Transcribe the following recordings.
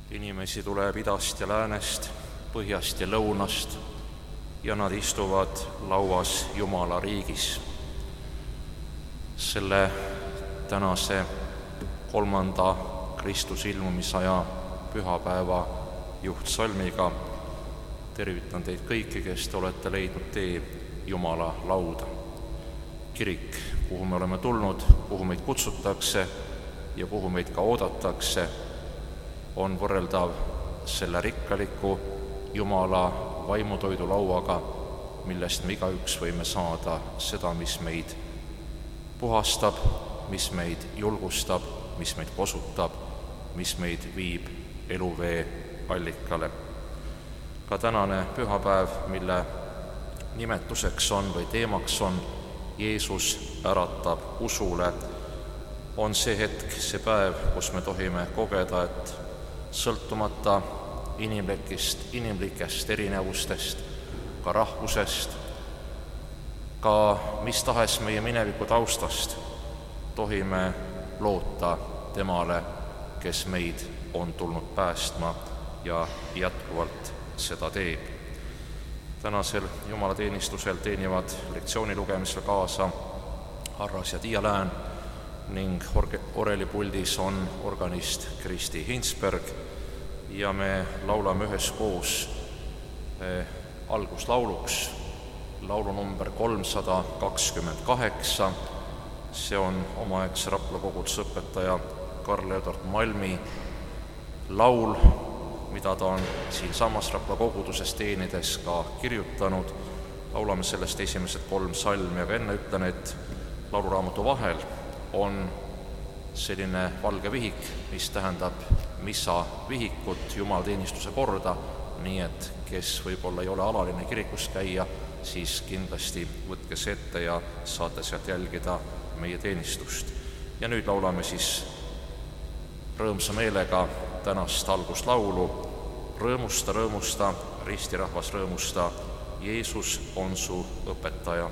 Inimesi tuleb idast ja läänest, põhjast ja lõunast ja nad istuvad lauas Jumala riigis. Selle tänase 3. Kristuse ilmumisaja pühapäeva juhtsalmiga tervitan teid kõiki, kes te olete leidnud tee Jumala lauda. Kirik, kuhu me oleme tulnud, kuhu meid kutsutakse ja kuhu meid ka oodatakse, on võrreldav selle rikkaliku Jumala vaimutoidulauaga, millest me igaüks võime saada seda, mis meid puhastab, mis meid julgustab, mis meid kosutab, mis meid viib eluvee allikale. Ka tänane pühapäev, mille nimetuseks on või teemaks on Jeesus äratab usule, on see hetk, see päev, kus me tohime kogeda, et sõltumata inimlikest erinevustest, ka rahvusest, ka mis tahes meie mineviku taustast, tohime loota temale, kes meid on tulnud päästma ja jätkuvalt seda teeb. Tänasel jumalateenistusel teenivad lektsiooni lugemisel kaasa Arras ja Tiia Lään ning orelipuldis on organist Kristi Hinsberg ja me laulame üheskoos alguslauluks laulu number 328. See on omaaegse Rapla koguduse õpetaja Karl-Edward Malmi laul, mida ta on siinsamas Rapla koguduses teenides ka kirjutanud. Laulame sellest esimesed 3 salmi, aga enne ütlen, et lauluraamatu vahel on selline valge vihik, mis tähendab missa vihikut, jumalateenistuse korda, nii et kes võib-olla ei ole alaline kirikus käia, siis kindlasti võtke see ette ja saate sealt jälgida meie teenistust. Ja nüüd laulame siis rõõmsa meelega tänast alguslaulu. Rõõmusta, rõõmusta, ristirahvas rõõmusta, Jeesus on su õpetaja.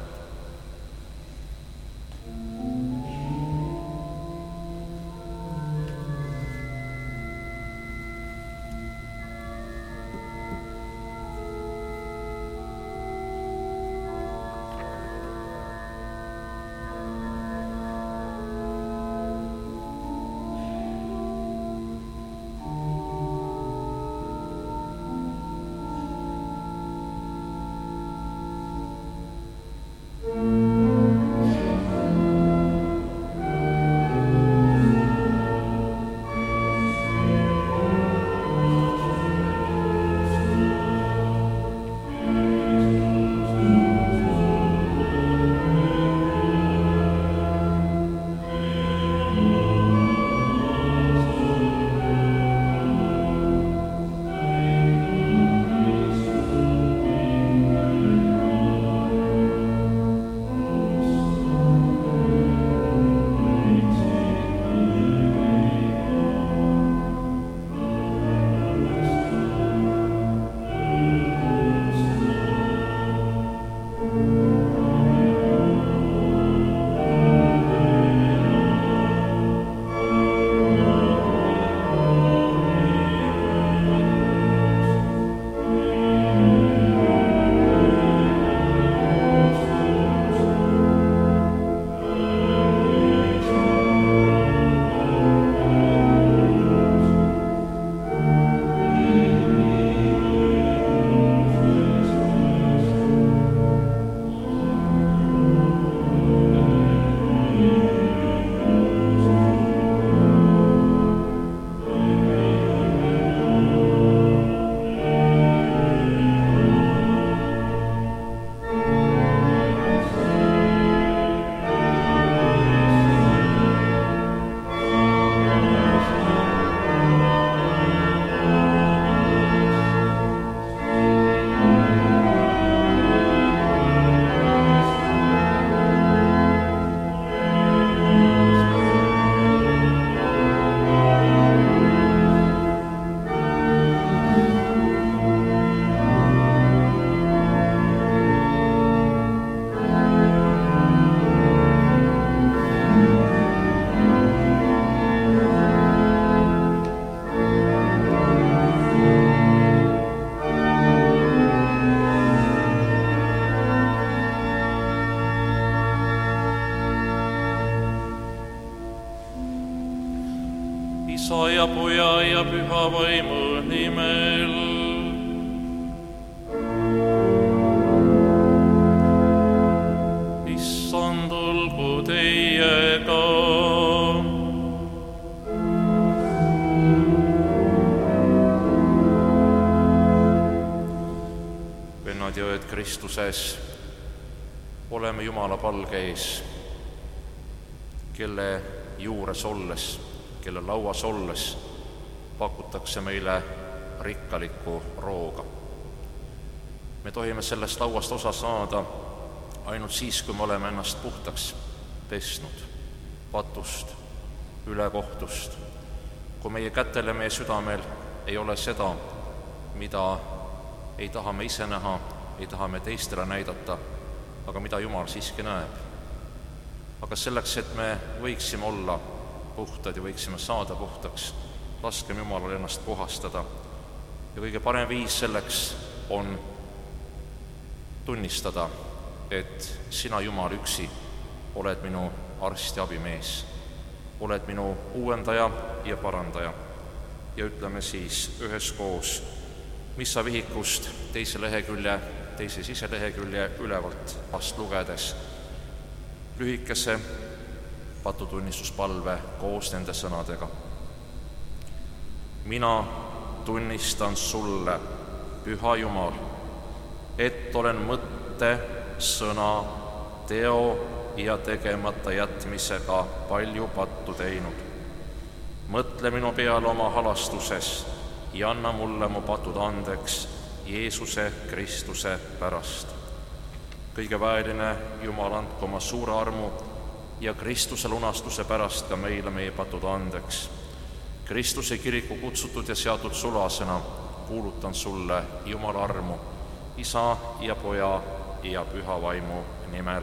Püha Vaimu nimel. Issand olgu teiega. Vennad ja õed Kristuses, oleme Jumala palge ees, kelle juures olles, kelle lauas olles pakutakse meile rikkalikku rooga. Me tohime sellest lauast osa saada ainult siis, kui me oleme ennast puhtaks pesnud patust, ülekohtust, kui meie kätel ja meie südamel ei ole seda, mida ei taha me ise näha, ei taha me teistele näidata, aga mida Jumal siiski näeb. Aga selleks, et me võiksime olla puhtad ja võiksime saada puhtaks, laskem Jumalal ennast puhastada. Ja kõige parem viis selleks on tunnistada, et sina, Jumal, üksi oled minu arst ja abimees, oled minu uuendaja ja parandaja. Ja ütleme siis üheskoos missa vihikust teise siselehekülje ülevalt vast lugedes lühikese patutunnistuspalve koos nende sõnadega. Mina tunnistan sulle, Püha Jumal, et olen mõtte, sõna, teo ja tegemata jätmisega palju pattu teinud. Mõtle minu peale oma halastuses ja anna mulle mu patud andeks Jeesuse Kristuse pärast. Kõige väeline Jumal, andku oma suure armu ja Kristuse lunastuse pärast ka meile meie patud andeks. Kristuse kiriku kutsutud ja seatud sulasena kuulutan sulle Jumala armu, Isa ja Poja ja Püha Vaimu nimel.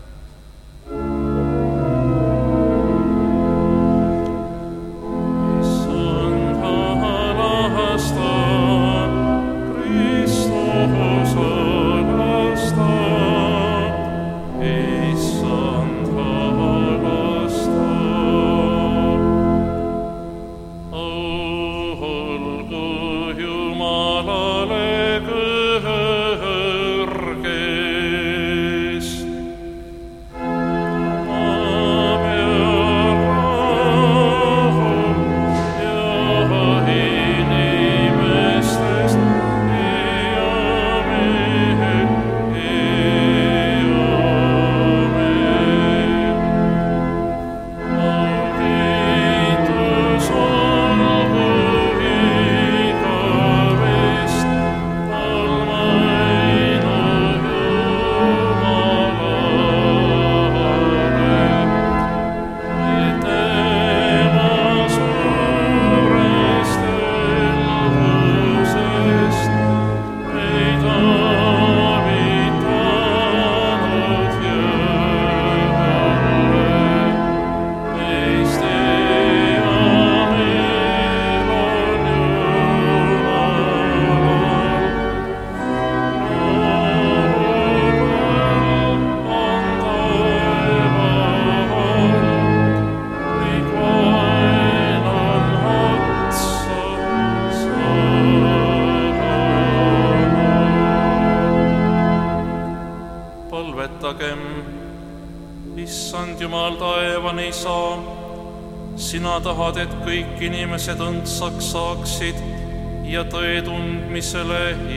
Issand Jumal, taevane Isa, sina tahad, et kõik inimesed õndsaks saaksid ja tõe tundmisele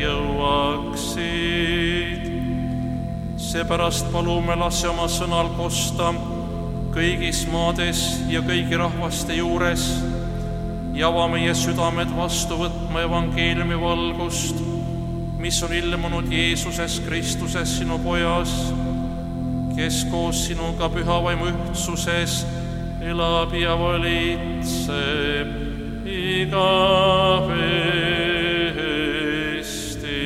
jõuaksid. Seepärast palume, lase oma sõnal kosta kõigis maades ja kõigi rahvaste juures ja ava meie südamed vastu võtma evangeeliumi valgust, mis on ilmunud Jeesuses Kristuses, sinu Pojas, kes koos sinuga Püha Vaimu ühtsuses elab ja valitseb igavesti.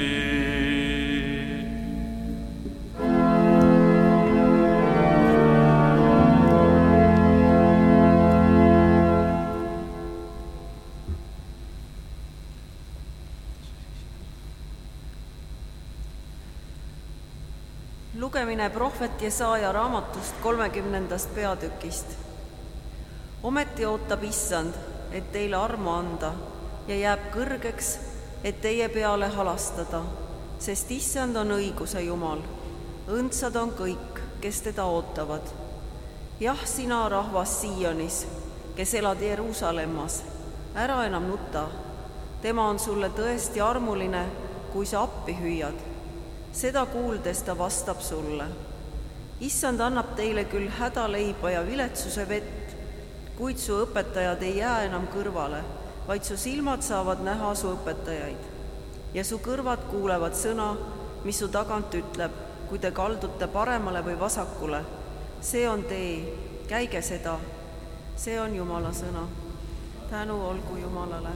Lugemine prohvet Jesaaja raamatust 30. peatükist. Ometi ootab Issand, et teile armu anda ja jääb kõrgeks, et teie peale halastada, sest Issand on õiguse Jumal. Õndsad on kõik, kes teda ootavad. Jah, sina, rahvas Sionis, kes elad Jeruusalemmas, ära enam nuta. Tema on sulle tõesti armuline, kui sa appi hüüad. Seda kuuldes ta vastab sulle. Issand annab teile küll hädaleiba ja viletsuse vett, kuid su õpetajad ei jää enam kõrvale, vaid su silmad saavad näha su õpetajaid. Ja su kõrvad kuulevad sõna, mis su tagant ütleb, kui te kaldute paremale või vasakule. See on tee, käige seda. See on Jumala sõna. Tänu olgu Jumalale.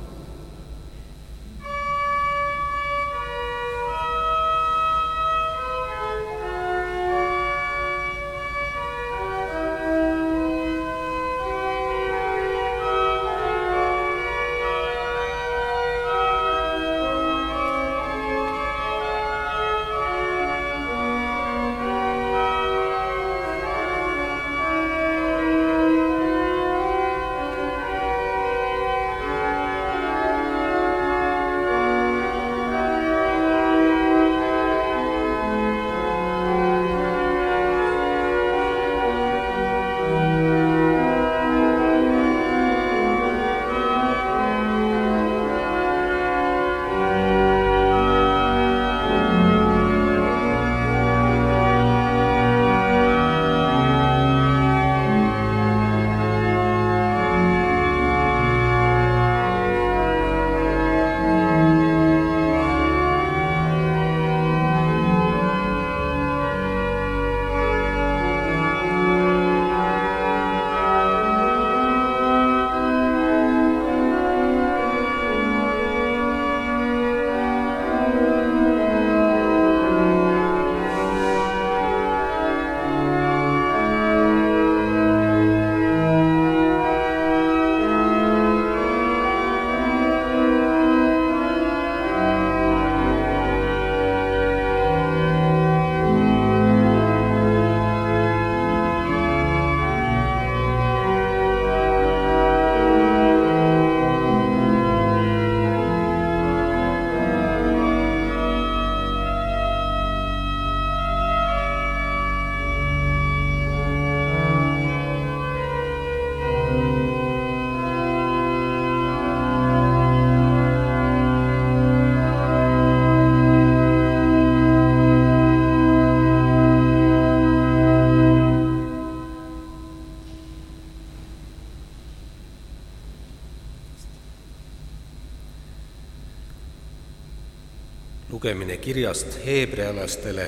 Lugemine kirjast Heebrealastele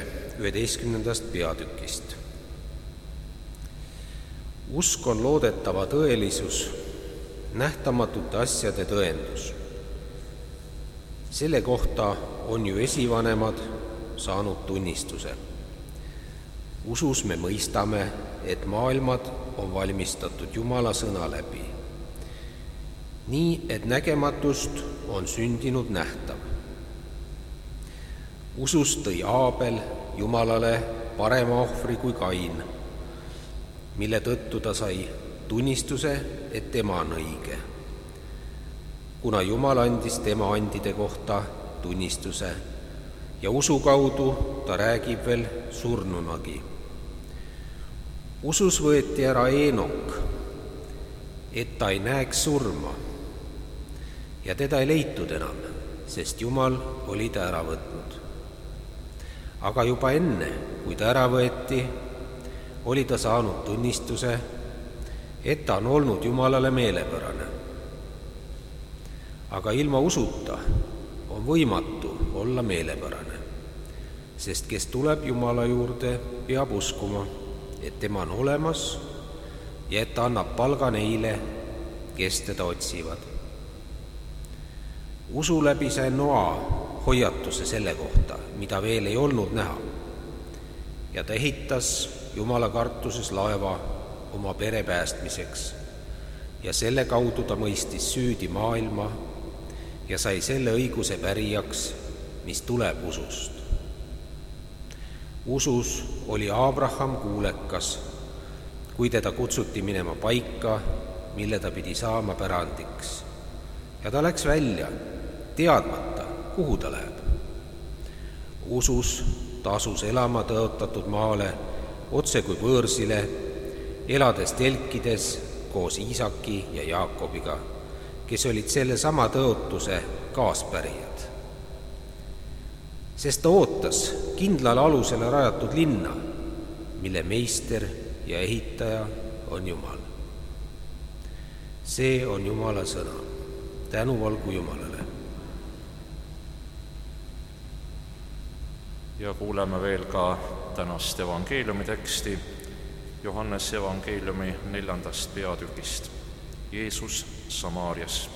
11. peatükist. Usk on loodetava tõelisus, nähtamatute asjade tõendus. Selle kohta on ju esivanemad saanud tunnistuse. Usus me mõistame, et maailmad on valmistatud Jumala sõna läbi, nii et nägematust on sündinud nähtav. Usus tõi Aabel Jumalale parema ohvri kui Kain, mille tõttu ta sai tunnistuse, et tema on õige, kuna Jumal andis tema andide kohta tunnistuse ja usu kaudu ta räägib veel surnunagi. Usus võeti ära Eenok, et ta ei näeks surma, ja teda ei leitud enam, sest Jumal oli ta ära võtnud. Aga juba enne, kui ta ära võeti, oli ta saanud tunnistuse, et ta on olnud Jumalale meelepärane. Aga ilma usuta on võimatu olla meelepärane, sest kes tuleb Jumala juurde, peab uskuma, et tema on olemas ja et ta annab palga neile, kes teda otsivad. Usu läbi sai Noa hoiatuse selle kohta, mida veel ei olnud näha, ja ta ehitas Jumala kartuses laeva oma pere päästmiseks ja selle kaudu ta mõistis süüdi maailma ja sai selle õiguse pärijaks, mis tuleb usust. Usus oli Abraham kuulekas, kui teda kutsuti minema paika, mille ta pidi saama pärandiks, ja ta läks välja, teadmata, kuhu ta läheb. Usus ta asus elama tõotatud maale, otse kui võõrsile, elades telkides koos Iisaki ja Jaakobiga, kes olid sellesama tõotuse kaaspärijad. Sest ta ootas kindlale alusele rajatud linna, mille meister ja ehitaja on Jumal. See on Jumala sõna. Tänu olgu Jumalale. Ja kuuleme veel ka tänast evangeeliumi teksti Johannese evangeeliumi 4. peatükist. Jeesus Samaarias.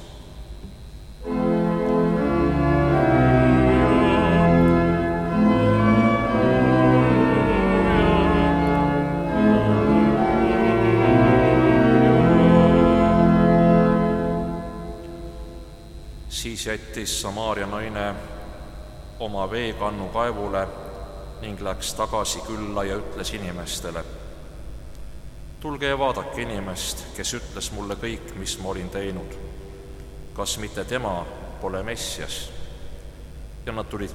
Siis jättis Samaaria naine oma veekannu kaevule ning läks tagasi külla ja ütles inimestele: tulge ja vaadake inimest, kes ütles mulle kõik, mis ma olin teinud. Kas mitte tema pole Messias? Ja nad tulid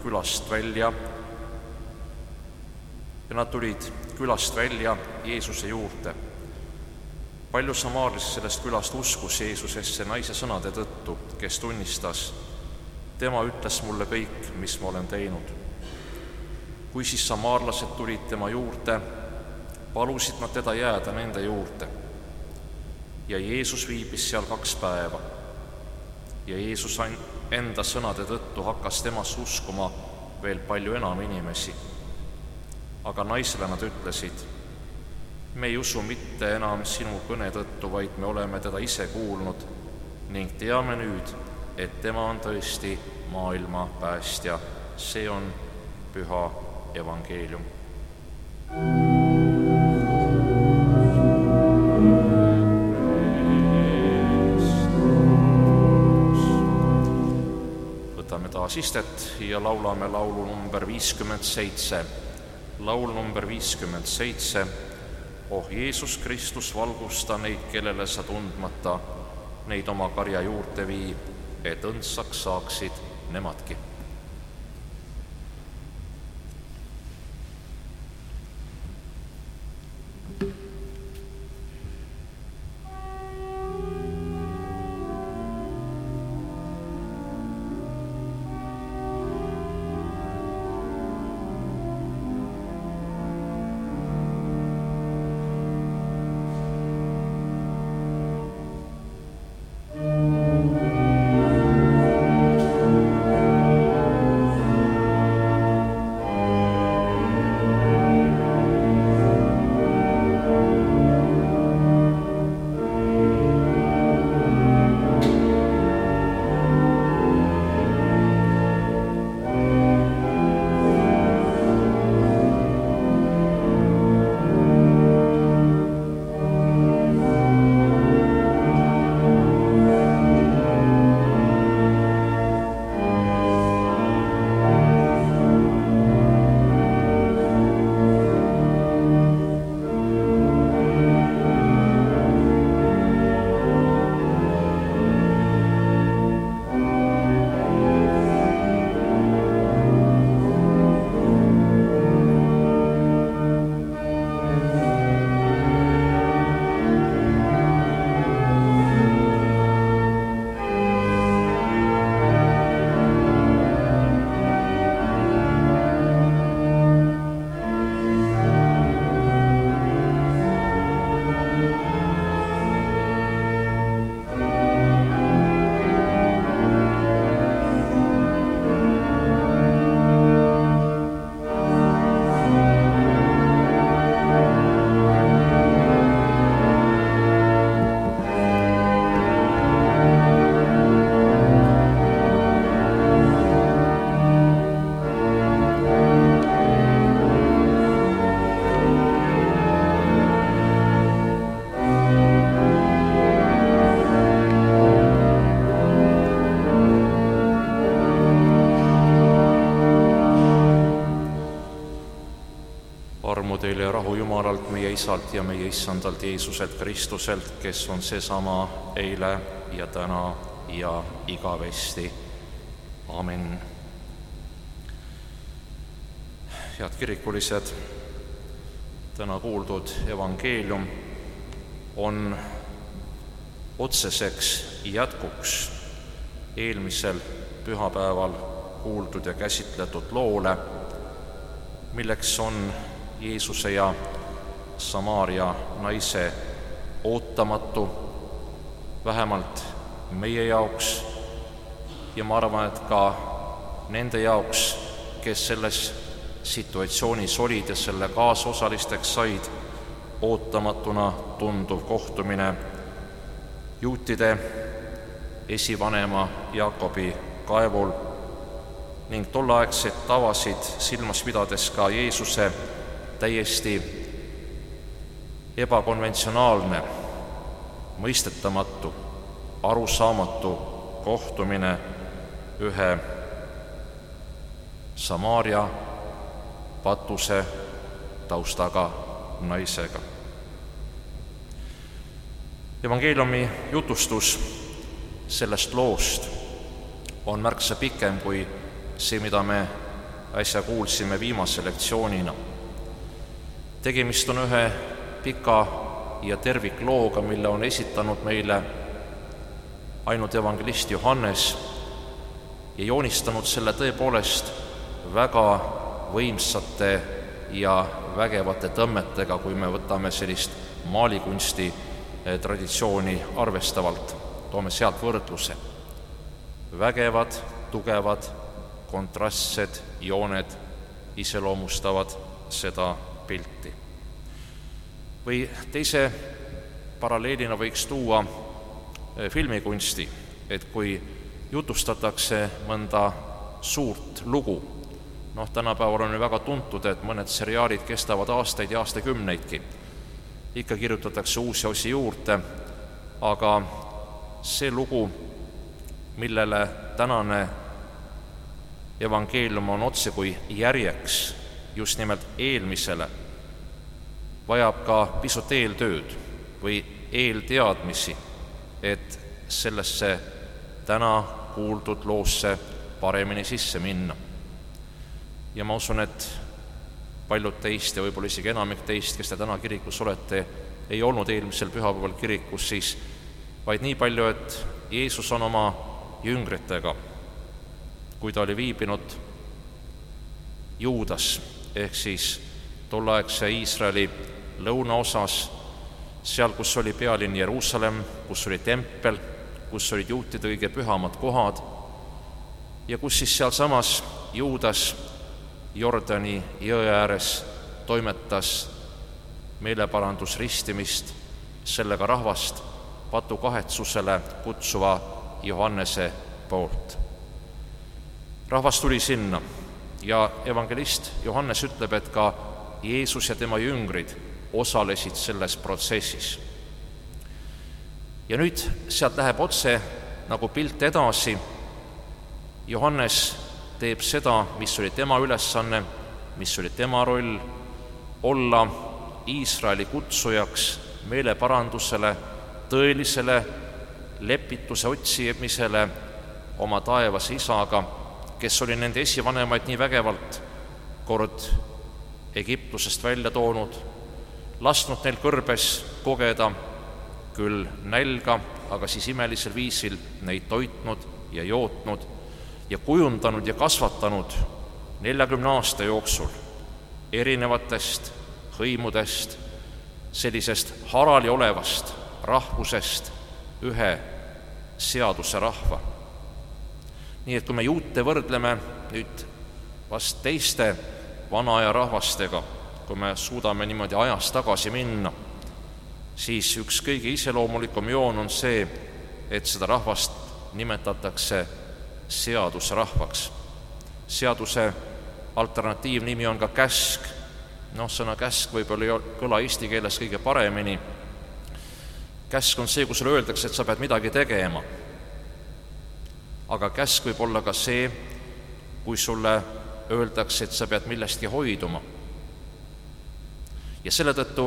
külast välja Jeesuse juurde. Palju samaarlasi sellest külast uskus Jeesusesse naise sõnade tõttu, kes tunnistas: tema ütles mulle kõik, mis ma olen teinud. Kui siis samaarlased tulid tema juurde, palusid nad teda jääda nende juurde. Ja Jeesus viibis seal 2 päeva. Ja Jeesus enda sõnade tõttu hakkas temasse uskuma veel palju enam inimesi. Aga naisele nad ütlesid: me ei usu mitte enam sinu kõne tõttu, vaid me oleme teda ise kuulnud ning teame nüüd, et tema on tõesti maailma päästja. See on püha evangeelium. Võtame taas istet ja laulame laulu number 57. Laul number 57. Oh Jeesus Kristus, valgusta neid, kellele sa tundmata neid oma karja juurde vii, et õndsaks saaksid nemadki. teile rahu Jumalalt, meie Isalt ja meie Issandalt Jeesuselt Kristuselt, kes on seesama eile ja täna ja igavesti. Amen. Head kirikulised, täna kuuldud evangeelium on otseseks jätkuks eelmisel pühapäeval kuuldud ja käsitletud loole, milleks on Jeesuse ja Samaaria naise ootamatu, vähemalt meie jaoks ja ma arvan, et ka nende jaoks, kes selles situatsioonis olid ja selle kaasosalisteks said, ootamatuna tunduv kohtumine juutide esivanema Jaakobi kaevul ning tolleaegseid tavasid silmas pidades ka Jeesuse täiesti ebakonventsionaalne, mõistetamatu, arusaamatu kohtumine ühe Samaaria patuse taustaga naisega. Evangeeliumi jutustus sellest loost on märksa pikem kui see, mida me äsja kuulsime viimase lektsioonina. Tegemist on ühe pika ja terviklooga, mille on esitanud meile ainult evangelist Johannes ja joonistanud selle tõepoolest väga võimsate ja vägevate tõmmetega, kui me võtame sellist maalikunsti traditsiooni arvestavalt, toome sealt võrdluse. Vägevad, tugevad, kontrastsed jooned iseloomustavad seda pilti. Või teise paralleelina võiks tuua filmikunsti, et kui jutustatakse mõnda suurt lugu, tänapäeval on ju väga tuntud, et mõned seriaalid kestavad aastaid ja aastakümneidki. Ikka kirjutatakse uusi osi juurde, aga see lugu, millele tänane evangeelium on otse kui järjeks just nimelt eelmisele, vajab ka pisut eeltööd või eelteadmisi, et sellesse täna kuuldud loosse paremini sisse minna. Ja ma usun, et paljud teist ja võib-olla isegi enamik teist, kes te täna kirikus olete, ei olnud eelmisel pühapäeval kirikus siis, vaid nii palju, et Jeesus on oma jüngritega, kui ta oli viibinud Juudas ehk siis tolleaegse Iisraeli lõunaosas, seal, kus oli pealinn Jeruusalemm, kus oli tempel, kus olid juutide kõige pühamad kohad ja kus siis sealsamas Juudas Jordani jõe ääres toimetas meeleparandusristimist sellega rahvast patukahetsusele kutsuva Johannese poolt. Rahvas tuli sinna ja evangelist Johannes ütleb, et ka Jeesus ja tema jüngrid osalesid selles protsessis. Ja nüüd sealt läheb otse nagu pilt edasi. Johannes teeb seda, mis oli tema ülesanne, mis oli tema roll, olla Iisraeli kutsujaks meeleparandusele, tõelisele lepituse otsimisele oma taevase isaga, kes oli nende esivanemaid nii vägevalt kord Egiptusest välja toonud, lasknud neil kõrbes kogeda küll nälga, aga siis imelisel viisil neid toitnud ja jootnud ja kujundanud ja kasvatanud 40 aasta jooksul erinevatest hõimudest, sellisest harali olevast rahvusest ühe seaduse rahva. Nii et kui me juute võrdleme nüüd vast teiste vana aja rahvastega, kui me suudame niimoodi ajas tagasi minna, siis üks kõige iseloomulikum joon on see, et seda rahvast nimetatakse seaduse rahvaks. Seaduse alternatiivnimi on ka käsk. Sõna käsk võib-olla ei kõla eesti keeles kõige paremini. Käsk on see, kui sulle öeldakse, et sa pead midagi tegema. Aga käsk võib olla ka see, kui sulle öeldakse, et sa pead millestki hoiduma. Ja selle tõttu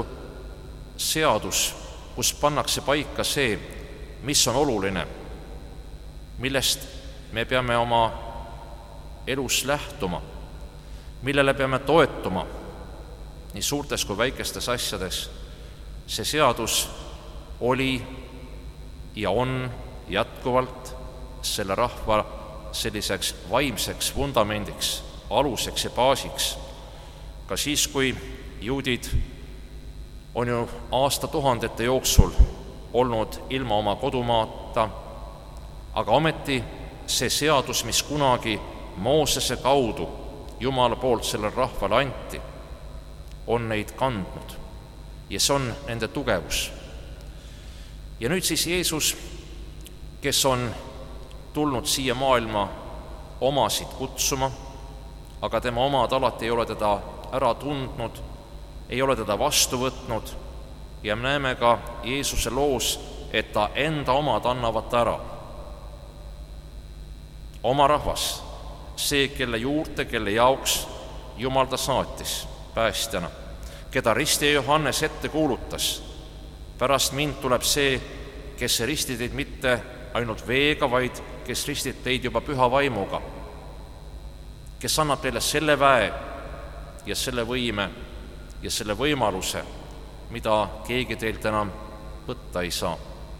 seadus, kus pannakse paika see, mis on oluline, millest me peame oma elus lähtuma, millele peame toetuma nii suurtes kui väikestes asjades. See seadus oli ja on jätkuvalt selle rahva selliseks vaimseks vundamendiks, aluseks ja baasiks. Ka siis, kui juudid on ju aastatuhandete jooksul olnud ilma oma kodumaata, aga ometi see seadus, mis kunagi Moosese kaudu Jumala poolt sellele rahvale anti, on neid kandnud ja see on nende tugevus. Ja nüüd siis Jeesus, kes on tulnud siia maailma omasid kutsuma, aga tema omad alati ei ole teda ära tundnud, ei ole teda vastu võtnud ja me näeme ka Jeesuse loos, et ta enda omad annavad ta ära. Oma rahvas, see, kelle juurte, kelle jaoks Jumal ta saatis päästjana, keda ristija Johannes ette kuulutas. Pärast mind tuleb see, kes ei risti teid mitte ainult veega, vaid kes ristib teid juba püha vaimuga, kes annab teile selle väe ja selle võime ja selle võimaluse, mida keegi teilt enam võtta ei saa.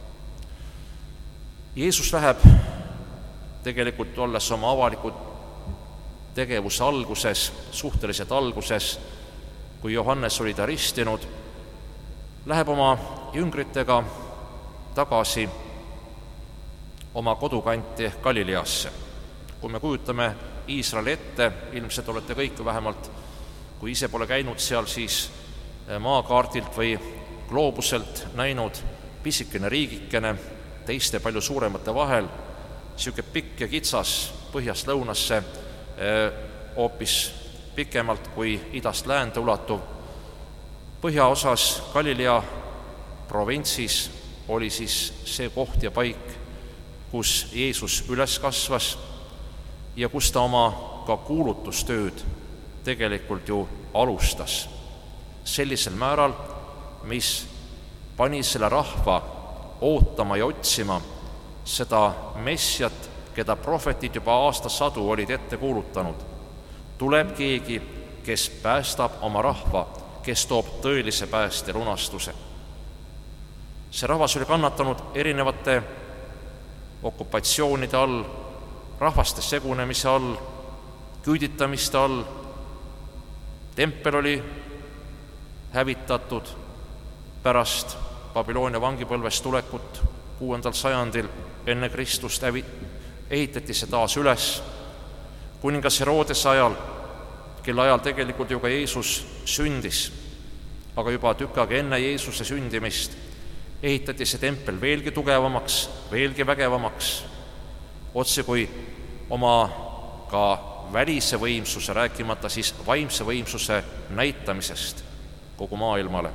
Jeesus läheb tegelikult olles oma avalikud tegevuse alguses, suhteliselt alguses, kui Johannes oli ta ristinud, läheb oma jüngritega tagasi oma kodukanti ehk Galileasse. Kui me kujutame Iisraeli ette, ilmselt olete kõik vähemalt, kui ise pole käinud seal, siis maakaardilt või gloobuselt näinud pisikene riigikene teiste palju suuremate vahel, siuke pikk ja kitsas põhjast lõunasse, hoopis pikemalt kui idast läände ulatuv. Põhjaosas Galilea provintsis oli siis see koht ja paik, kus Jeesus üles kasvas ja kus ta oma ka kuulutustööd tegelikult ju alustas sellisel määral, mis pani selle rahva ootama ja otsima seda Messiat, keda prohvetid juba aastasadu olid ette kuulutanud. Tuleb keegi, kes päästab oma rahva, kes toob tõelise pääste lunastuse. See rahvas oli kannatanud erinevate okupatsioonide all, rahvaste segunemise all, küüditamiste all. Tempel oli hävitatud pärast Babyloonia vangipõlvest tulekut 6. sajandil enne Kristust ehitati see taas üles. Kuningas Herodese ajal, kelle ajal tegelikult ju ka Jeesus sündis, aga juba tükk aega enne Jeesuse sündimist ehitati see tempel veelgi tugevamaks, veelgi vägevamaks, otse kui oma ka välise võimsuse, rääkimata siis vaimse võimsuse näitamisest kogu maailmale.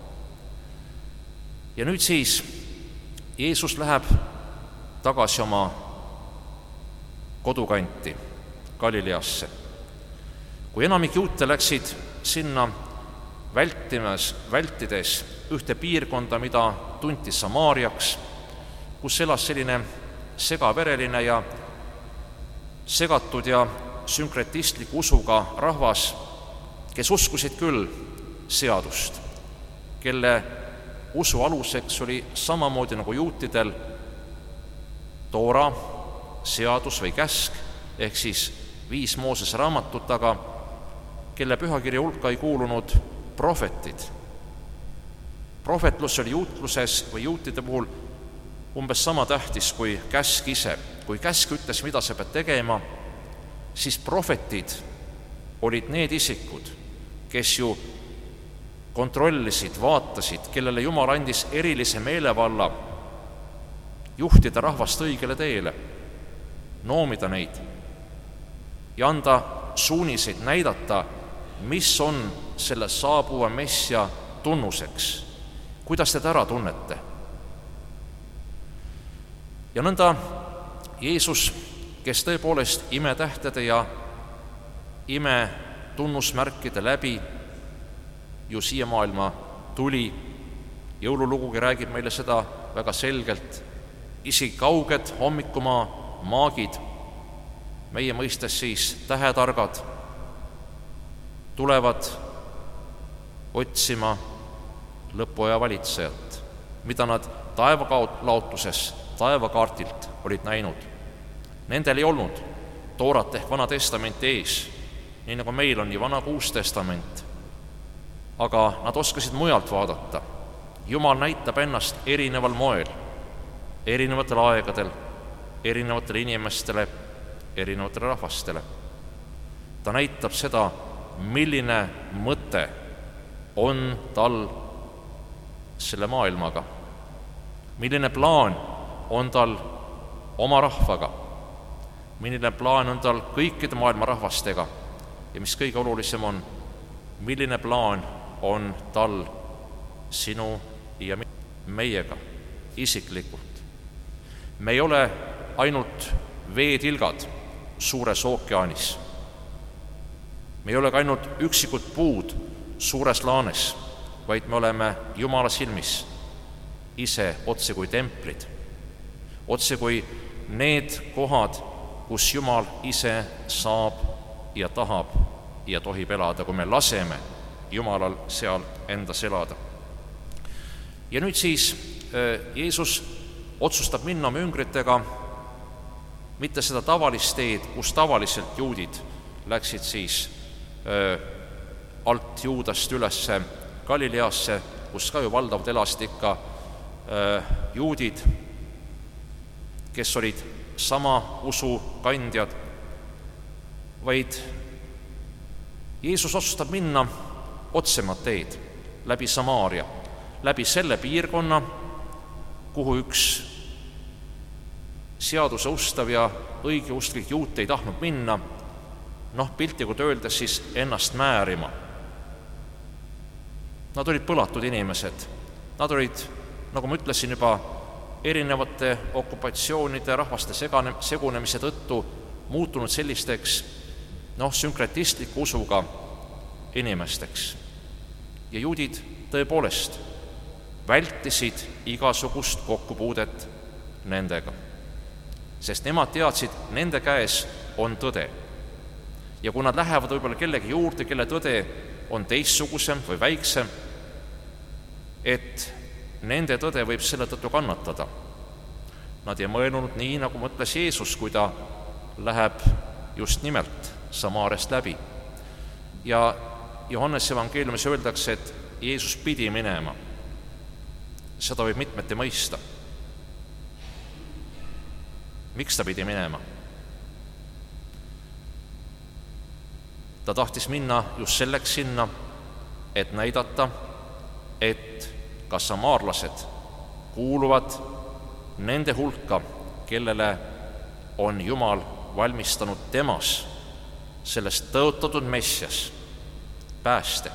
Ja nüüd siis Jeesus läheb tagasi oma kodukanti Galileasse. Kui enamik juute läksid sinna vältides ühte piirkonda, mida tunti Samaariaks, kus elas selline segavereline ja segatud ja sünkretistliku usuga rahvas, kes uskusid küll seadust, kelle usu aluseks oli samamoodi nagu juutidel Toora, seadus või käsk, ehk siis 5 Moosese raamatut, aga kelle pühakirja hulka ei kuulunud prohvetid. Prohvetlus oli juutluses või juutide puhul umbes sama tähtis kui käsk ise. Kui käsk ütles, mida sa pead tegema, siis prohvetid olid need isikud, kes ju kontrollisid, vaatasid, kellele Jumal andis erilise meelevalla juhtida rahvast õigele teele, noomida neid ja anda suuniseid, näidata, mis on selle saabuva Messia tunnuseks, kuidas teda ära tunnete. Ja nõnda Jeesus, kes tõepoolest imetähtede ja ime tunnusmärkide läbi ju siia maailma tuli, jõululugugi räägib meile seda väga selgelt, isegi kauged hommikumaa maagid, meie mõistes siis tähetargad, tulevad otsima lõpuaja valitsejat, mida nad taevalaotuses, taevakaardilt olid näinud. Nendel ei olnud Toorat ehk Vana Testamenti ees, nii nagu meil on nii Vana kui Uus Testament, aga nad oskasid mujalt vaadata. Jumal näitab ennast erineval moel, erinevatel aegadel, erinevatele inimestele, erinevatele rahvastele. Ta näitab seda, milline mõte on tal selle maailmaga, milline plaan on tal oma rahvaga, milline plaan on tal kõikide maailma rahvastega ja mis kõige olulisem on, milline plaan on tal sinu ja meiega isiklikult. Me ei ole ainult veetilgad suures ookeanis. Me ei ole ka ainult üksikud puud suures laanes, vaid me oleme Jumala silmis ise otse kui templid, otse kui need kohad, kus Jumal ise saab ja tahab ja tohib elada, kui me laseme Jumalal seal endas elada. Ja nüüd siis Jeesus otsustab minna oma üngritega mitte seda tavalist teed, kus tavaliselt juudid läksid siis alt Juudast ülesse Galileasse, kus ka ju valdavalt elasid ikka juudid, kes olid sama usu kandjad, vaid Jeesus otsustab minna otsemat teed läbi Samaaria, läbi selle piirkonna, kuhu üks seaduse ustav ja õigeusklik juut ei tahtnud minna, piltlikult öeldes siis ennast määrima. Nad olid põlatud inimesed, nad olid, nagu ma ütlesin juba, erinevate okupatsioonide, rahvaste segunemise tõttu muutunud sellisteks sünkretistliku usuga inimesteks. Ja juudid tõepoolest vältisid igasugust kokkupuudet nendega, sest nemad teadsid, nende käes on tõde. Ja kui nad lähevad võib-olla kellegi juurde, kelle tõde on teistsugusem või väiksem, et nende tõde võib selle tõttu kannatada. Nad ei mõelnud nii, nagu mõtles Jeesus, kui ta läheb just nimelt Samaariast läbi. Ja Johannese evangeeliumis öeldakse, et Jeesus pidi minema. Seda võib mitmeti mõista. Miks ta pidi minema? Ta tahtis minna just selleks sinna, et näidata, et ka samaarlased kuuluvad nende hulka, kellele on Jumal valmistanud temas, sellest tõotatud Messias, pääste,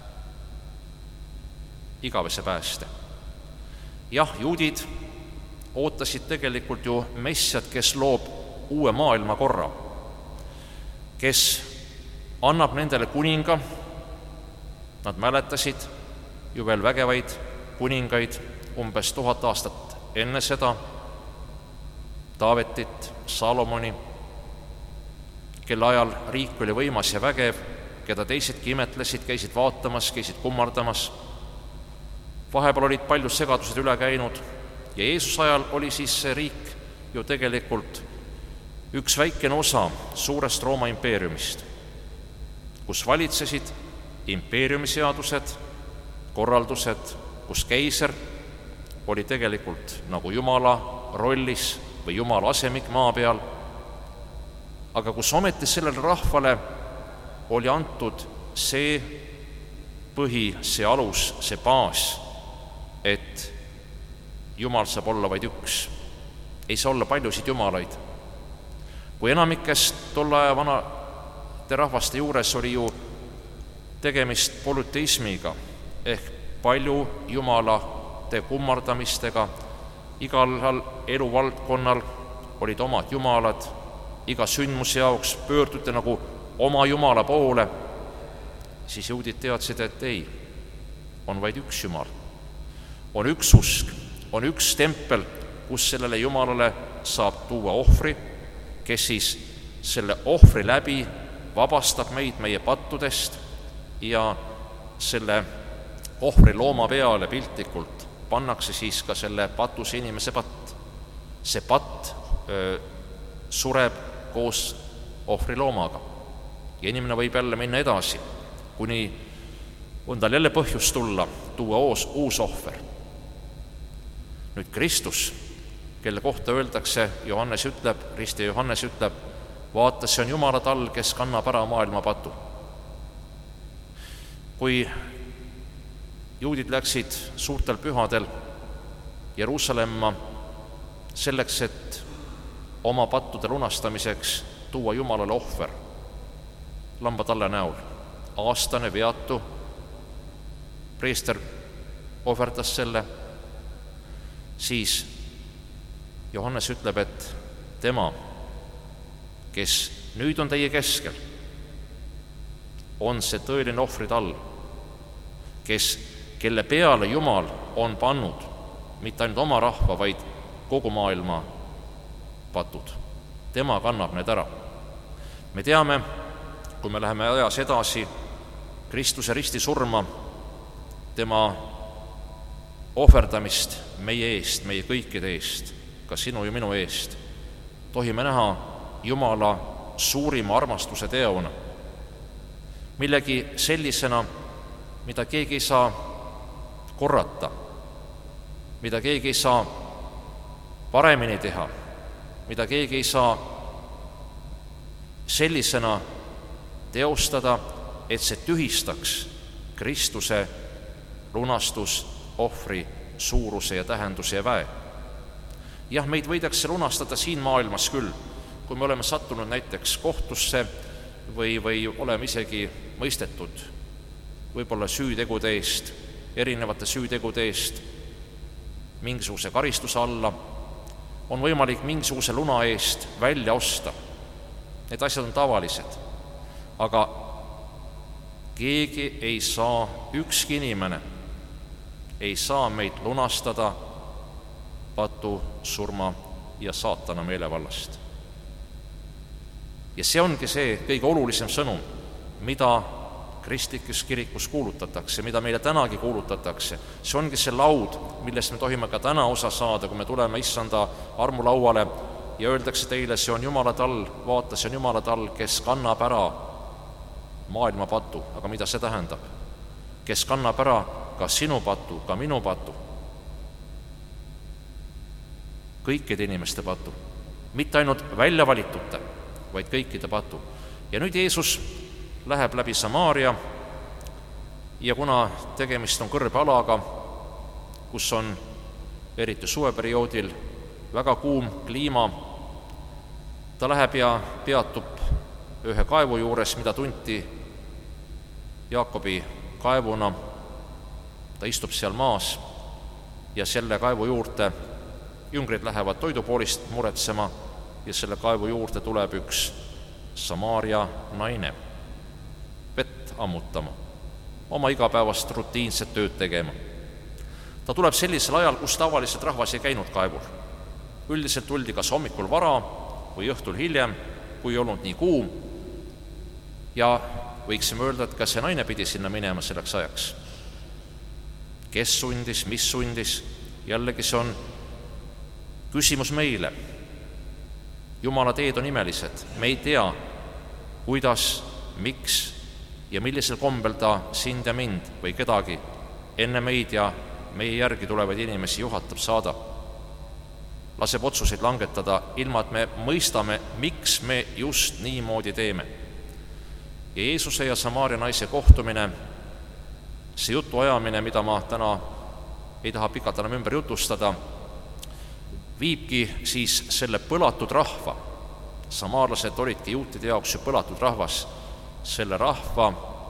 igavese pääste. Jah, juudid ootasid tegelikult ju Messiat, kes loob uue maailmakorra, kes annab nendele kuninga. Nad mäletasid ju veel vägevaid kuningaid umbes 1000 aastat enne seda, Taavetit, Salomoni, kelle ajal riik oli võimas ja vägev, keda teisedki imetlesid, käisid vaatamas, käisid kummardamas. Vahepeal olid paljud segadused üle käinud ja Jeesuse ajal oli siis see riik ju tegelikult üks väikene osa suurest Rooma impeeriumist, kus valitsesid impeeriumiseadused, korraldused, kus keiser oli tegelikult nagu Jumala rollis või Jumala asemik maa peal, aga kus ometi sellele rahvale oli antud see põhi, see alus, see baas, et Jumal saab olla vaid üks. Ei saa olla paljusid jumalaid. Kui enamikest tolle aja vanade rahvaste juures oli ju tegemist polüteismiga ehk palju jumalate kummardamistega, igal eluvaldkonnal olid omad jumalad, iga sündmuse jaoks pöörduti nagu oma Jumala poole, siis juudid teadsid, et ei, on vaid üks Jumal. On üks usk, on üks tempel, kus sellele Jumalale saab tuua ohvri, kes siis selle ohvri läbi vabastab meid meie pattudest ja selle ohvri looma peale piltlikult pannakse siis ka selle patuse inimese patt. See patt sureb koos ohvri loomaga ja inimene võib jälle minna edasi, kuni on tal jälle põhjust tuua uus ohver. Nüüd Kristus, kelle kohta öeldakse, ristija Johannes ütleb, vaata, see on Jumala tall, kes kannab ära maailma patu. Kui juudid läksid suurtel pühadel Jeruusalemma selleks, et oma pattude lunastamiseks tuua Jumalale ohver lambatalle näol, aastane veatu, preester ohverdas selle, siis Johannes ütleb, et tema, kes nüüd on teie keskel, on see tõeline ohvritall, kelle peale Jumal on pannud mitte ainult oma rahva, vaid kogu maailma patud. Tema kannab need ära. Me teame, kui me läheme ajas edasi Kristuse ristisurma, tema ohverdamist meie eest, meie kõikide eest, ka sinu ja minu eest, tohime näha Jumala suurima armastuse teona, millegi sellisena, mida keegi ei saa korrata, mida keegi ei saa paremini teha, mida keegi ei saa sellisena teostada, et see tühistaks Kristuse lunastusohvri suuruse ja tähenduse ja väe. Jah, meid võidakse lunastada siin maailmas küll, kui me oleme sattunud näiteks kohtusse või oleme isegi mõistetud võib-olla süütegude eest, erinevate süütegude eest mingisuguse karistuse alla, on võimalik mingisuguse luna eest välja osta. Need asjad on tavalised, aga keegi ei saa, ükski inimene ei saa meid lunastada patu, surma ja saatana meelevallast. Ja see ongi see kõige olulisem sõnum, mida kristlikus kirikus kuulutatakse, mida meile tänagi kuulutatakse. See ongi see laud, millest me tohime ka täna osa saada, kui me tuleme issanda armulauale ja öeldakse teile, see on Jumala tall, vaata, see on Jumala tall, kes kannab ära maailma patu. Aga mida see tähendab? Kes kannab ära ka sinu patu, ka minu patu, kõikide inimeste patu, mitte ainult väljavalitute, vaid kõikide patu. Ja nüüd Jeesus läheb läbi Samaaria ja kuna tegemist on kõrbe alaga, kus on eriti suveperioodil väga kuum kliima, ta läheb ja peatub ühe kaevu juures, mida tunti Jaakobi kaevuna. Ta istub seal maas ja selle kaevu juurde jüngrid lähevad toidupoolist muretsema ja selle kaevu juurde tuleb üks Samaaria naine vett ammutama, oma igapäevast rutiinset tööd tegema. Ta tuleb sellisel ajal, kus tavaliselt rahvas ei käinud kaevul. Üldiselt tuldi kas hommikul vara või õhtul hiljem, kui ei olnud nii kuum, ja võiksime öelda, et ka see naine pidi sinna minema selleks ajaks. Kes sundis, mis sundis, jällegi see on küsimus meile. Jumala teed on imelised, me ei tea, kuidas, miks ja millisel kombel ta sind ja mind või kedagi enne meid ja meie järgi tulevaid inimesi juhatab, saadab. Laseb otsuseid langetada, ilma et me mõistame, miks me just niimoodi teeme. Ja Jeesuse ja Samaaria naise kohtumine, see jutu ajamine, mida ma täna ei taha pikalt enam ümber jutustada, viibki siis selle põlatud rahva, samaarlased olidki juutide jaoks ju põlatud rahvas, selle rahva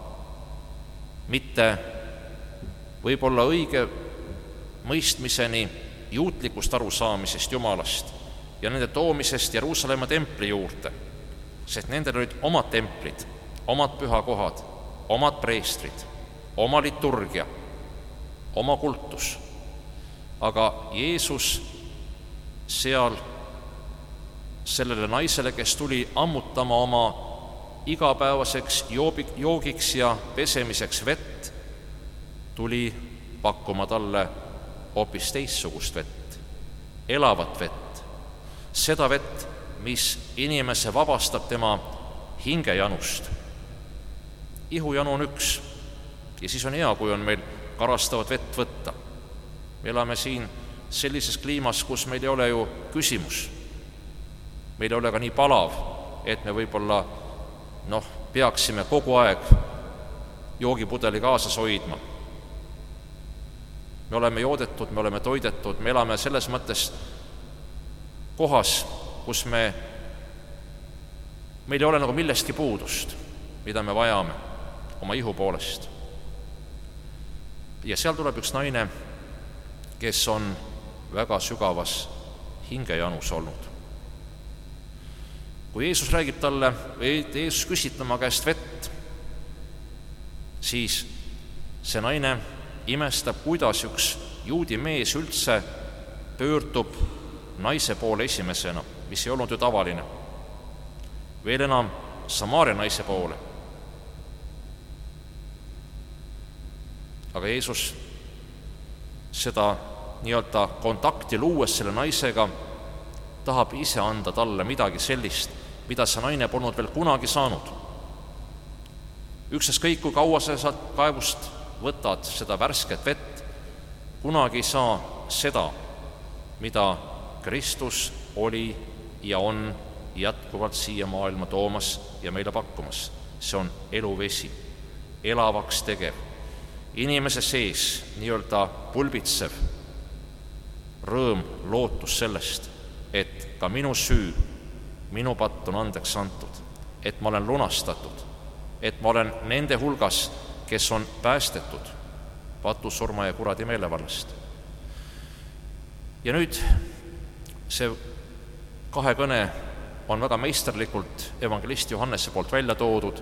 mitte võib-olla õige mõistmiseni juutlikust arusaamisest Jumalast ja nende toomisest Jeruusalemma templi juurde, sest nendel olid omad templid, omad pühakohad, omad preestrid, oma liturgia, oma kultus. Aga Jeesus seal sellele naisele, kes tuli ammutama oma igapäevaseks joogiks ja pesemiseks vett, tuli pakkuma talle hoopis teistsugust vett, elavat vett, seda vett, mis inimese vabastab tema hingejanust. Ihujanu on üks ja siis on hea, kui on meil karastavat vett võtta. Me elame siin sellises kliimas, kus meil ei ole ju küsimus. Meil ei ole ka nii palav, et me võib-olla peaksime kogu aeg joogipudeli kaasas hoidma. Me oleme joodetud, me oleme toidetud, me elame selles mõttes kohas, kus meil ei ole nagu millestki puudust, mida me vajame oma ihu poolest. Ja seal tuleb üks naine, kes on väga sügavas hingejanus olnud. Kui Jeesus räägib talle, või Jeesus küsib tema käest vett, siis see naine imestab, kuidas üks juudi mees üldse pöördub naise poole esimesena, mis ei olnud ju tavaline. Veel enam Samaaria naise poole. Aga Jeesus seda nii-öelda kontakti luues selle naisega tahab ise anda talle midagi sellist, mida see naine polnud veel kunagi saanud. Ükskõik kui kaua sa sealt kaevust võtad seda värsket vett, kunagi ei saa seda, mida Kristus oli ja on jätkuvalt siia maailma toomas ja meile pakkumas. See on eluvesi, elavaks tegev, inimese sees nii-öelda pulbitsev rõõm, lootus sellest, et ka minu süü, minu patt on andeks antud, et ma olen lunastatud, et ma olen nende hulgas, kes on päästetud patusurma ja kuradi meelevallast. Ja nüüd see kahekõne on väga meisterlikult evangelist Johannese poolt välja toodud.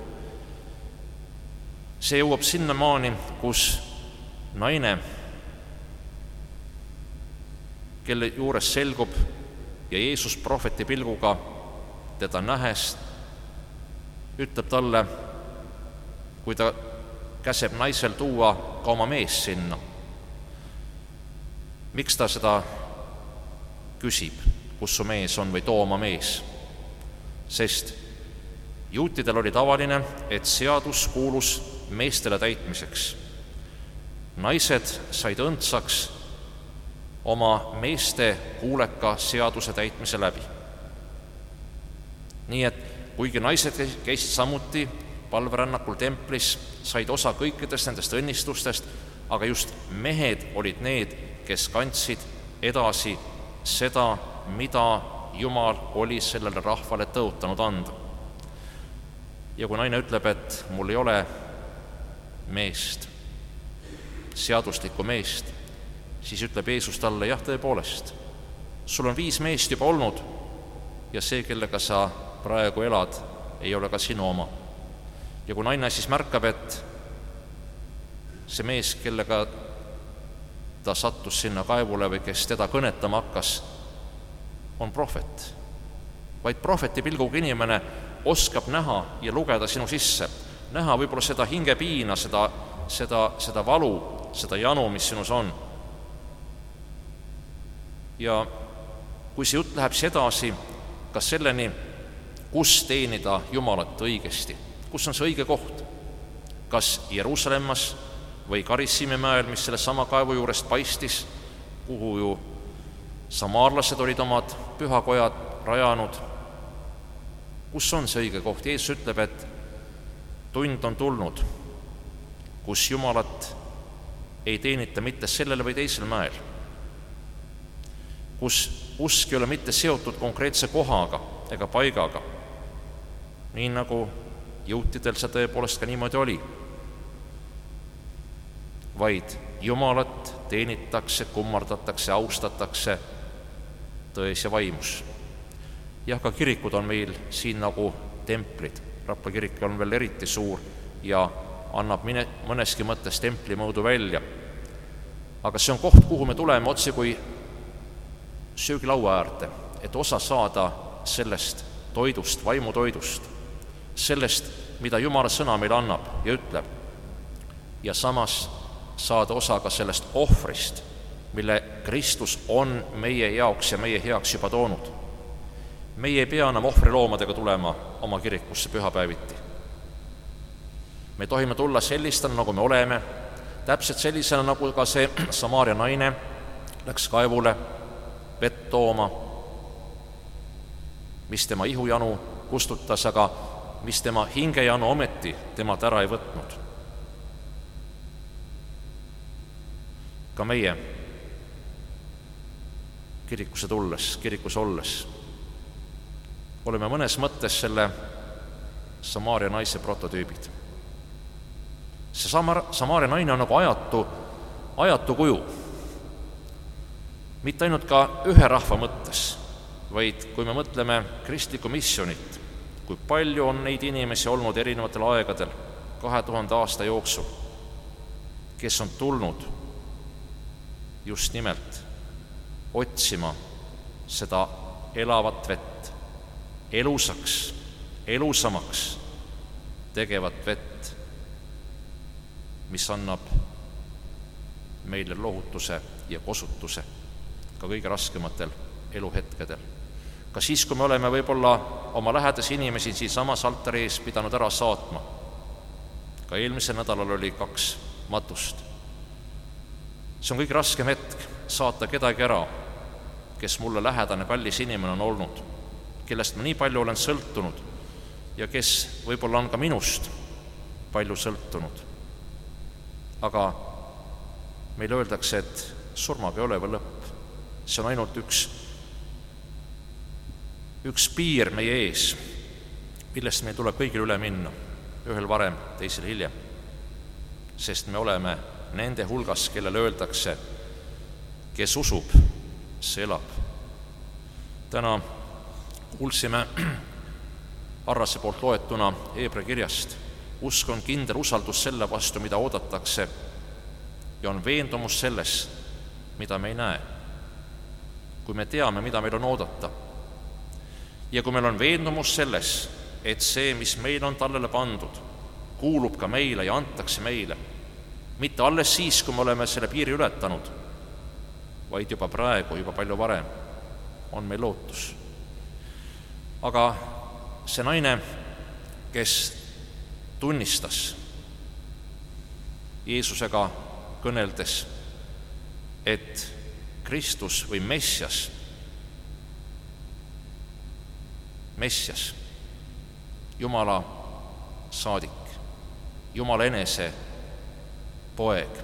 See jõuab sinnamaani, kus naine, kelle juures selgub ja Jeesus prohveti pilguga teda nähes, ütleb talle, kui ta käseb naisel tuua ka oma mees sinna. Miks ta seda küsib, kus su mees on või too oma mees? Sest juutidel oli tavaline, et seadus kuulus meestele täitmiseks. Naised said õndsaks oma meeste kuuleka seaduse täitmise läbi. Nii et kuigi naised käisid samuti palverännakul templis, said osa kõikidest nendest õnnistustest, aga just mehed olid need, kes kandsid edasi seda, mida Jumal oli sellele rahvale tõotanud anda. Ja kui naine ütleb, et mul ei ole meest, seaduslikku meest, siis ütleb Jeesus talle, jah, tõepoolest, sul on 5 meest juba olnud ja see, kellega sa praegu elad, ei ole ka sinu oma. Ja kui naine siis märkab, et see mees, kellega ta sattus sinna kaevule või kes teda kõnetama hakkas, on prohvet. Vaid prohveti pilguga inimene oskab näha ja lugeda sinu sisse, näha võib-olla seda hingepiina, seda valu, seda janu, mis sinus on. Ja kui see jutt läheb edasi ka selleni, kus teenida Jumalat õigesti, kus on see õige koht, kas Jeruusalemmas või Karissimi mäel, mis selle sama kaevu juurest paistis, kuhu ju samaarlased olid omad pühakojad rajanud. Kus on see õige koht? Jeesus ütleb, et tund on tulnud, kus Jumalat ei teenita mitte sellele või teisel mäel, kus usk ei ole mitte seotud konkreetse kohaga ega paigaga, nii nagu juutidel see tõepoolest ka niimoodi oli, vaid Jumalat teenitakse, kummardatakse, austatakse tões ja vaimus. Jah, ka kirikud on meil siin nagu templid. Rapla kirik on veel eriti suur ja annab mõneski mõttes templi mõõdu välja. Aga see on koht, kuhu me tuleme otse kui söögilaua äärde, et osa saada sellest toidust, vaimutoidust, sellest, mida Jumala sõna meile annab ja ütleb, ja samas saada osa ka sellest ohvrist, mille Kristus on meie jaoks ja meie heaks juba toonud. Meie ei pea enam ohvriloomadega tulema oma kirikusse pühapäeviti. Me tohime tulla sellistena, nagu me oleme, täpselt sellisena, nagu ka see Samaaria naine läks kaevule vett tooma, mis tema ihujanu kustutas, aga mis tema hingejanu ometi temalt ära ei võtnud. Ka meie kirikus olles oleme mõnes mõttes selle Samaaria naise prototüübid. See Samaaria naine on nagu ajatu kuju. Mitte ainult ka ühe rahva mõttes, vaid kui me mõtleme kristlikku missionit, kui palju on neid inimesi olnud erinevatel aegadel 2000 aasta jooksul, kes on tulnud just nimelt otsima seda elavat vett, elusamaks tegevat vett, mis annab meile lohutuse ja kosutuse ka kõige raskematel eluhetkedel. Ka siis, kui me oleme võib-olla oma lähedasi inimesi siinsamas altari ees pidanud ära saatma. Ka eelmisel nädalal oli 2 matust. See on kõige raskem hetk saata kedagi ära, kes mulle lähedane kallis inimene on olnud, kellest ma nii palju olen sõltunud ja kes võib-olla on ka minust palju sõltunud. Aga meile öeldakse, et surmaga ei ole veel lõpp. See on ainult üks piir meie ees, millest meil tuleb kõigil üle minna, ühel varem, teisel hiljem. Sest me oleme nende hulgas, kellele öeldakse, kes usub, see elab. Täna kuulsime Arrase poolt loetuna Heebra kirjast. Usk on kindel usaldus selle vastu, mida oodatakse, ja on veendumus selles, mida me ei näe. Kui me teame, mida meil on oodata, ja kui meil on veendumus selles, et see, mis meil on tallele pandud, kuulub ka meile ja antakse meile, mitte alles siis, kui me oleme selle piiri ületanud, vaid juba praegu, juba palju varem on meil lootus. Aga see naine, kes tunnistas Jeesusega kõneldes, et Kristus või Messias, Jumala saadik, Jumala enese poeg,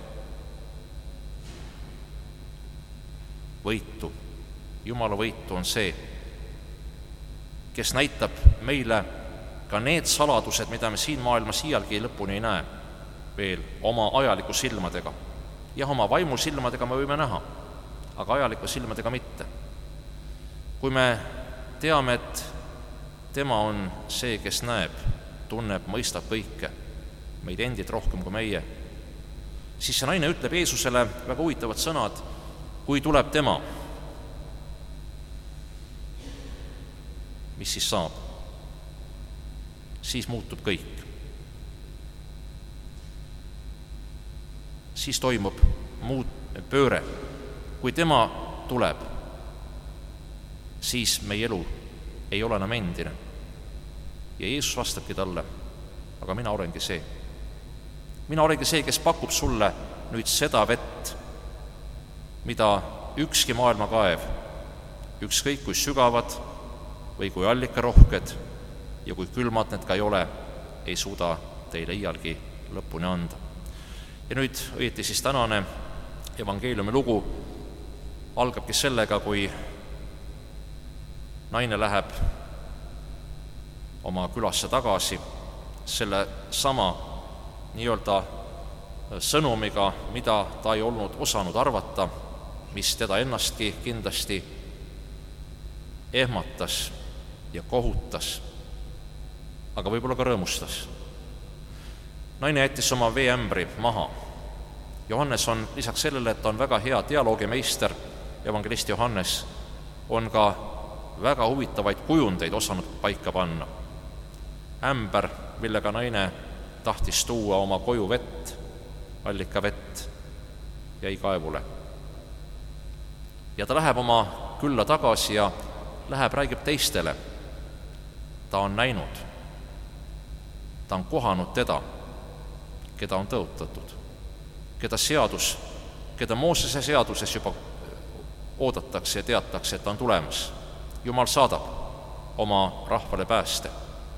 võitu, Jumala võitu on see, kes näitab meile ka need saladused, mida me siin maailmas iialgi lõpuni ei näe, veel oma ajaliku silmadega. Jah, oma vaimu silmadega me võime näha, aga ajaliku silmadega mitte. Kui me teame, et tema on see, kes näeb, tunneb, mõistab kõike, meid endid rohkem kui meie, siis see naine ütleb Jeesusele väga huvitavad sõnad, kui tuleb tema, mis siis saab? Siis muutub kõik. Siis toimub pööre. Kui tema tuleb, siis meie elu ei ole enam endine. Ja Jeesus vastabki talle, aga mina olengi see. Mina olengi see, kes pakub sulle nüüd seda vett, mida ükski maailmakaev, ükskõik kui sügavad või kui allikarohked ja kui külmad need ka ei ole, ei suuda teile iialgi lõpuni anda. Ja nüüd õieti siis tänane evangeeliumi lugu algabki sellega, kui naine läheb oma külasse tagasi selle sama nii-öelda sõnumiga, mida ta ei olnud osanud arvata, mis teda ennastki kindlasti ehmatas ja kohutas, aga võib-olla ka rõõmustas. Naine jättis oma veeämbri maha. Johannes on lisaks sellele, et ta on väga hea dialoogimeister, evangelist Johannes, on ka väga huvitavaid kujundeid osanud paika panna. Ämber, millega naine tahtis tuua oma koju vett, allikavett, jäi kaevule. Ja ta läheb oma külla tagasi ja läheb, räägib teistele. Ta on näinud, ta on kohanud teda, keda on tõotatud, keda Moosese seaduses juba oodatakse ja teatakse, et ta on tulemas. Jumal saadab oma rahvale pääste.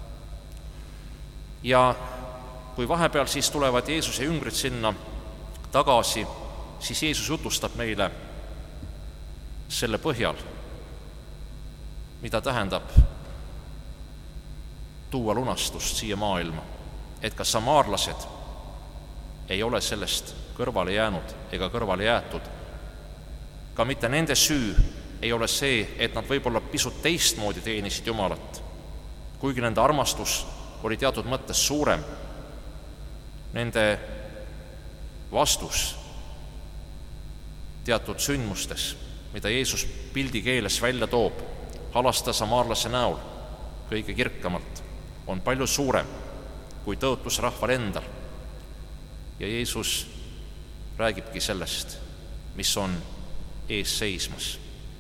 Ja kui vahepeal siis tulevad Jeesuse jüngrid sinna tagasi, siis Jeesus jutustab meile selle põhjal, mida tähendab tuua lunastust siia maailma, et ka samaarlased ei ole sellest kõrvale jäänud ega kõrvale jäetud. Ka mitte nende süü ei ole see, et nad võib-olla pisut teistmoodi teenisid Jumalat, kuigi nende armastus oli teatud mõttes suurem. Nende vastus teatud sündmustes, mida Jeesus pildi keeles välja toob, halasta samaarlase näol kõige kirkamalt, on palju suurem kui tõotus rahval endal. Ja Jeesus räägibki sellest, mis on ees seismas.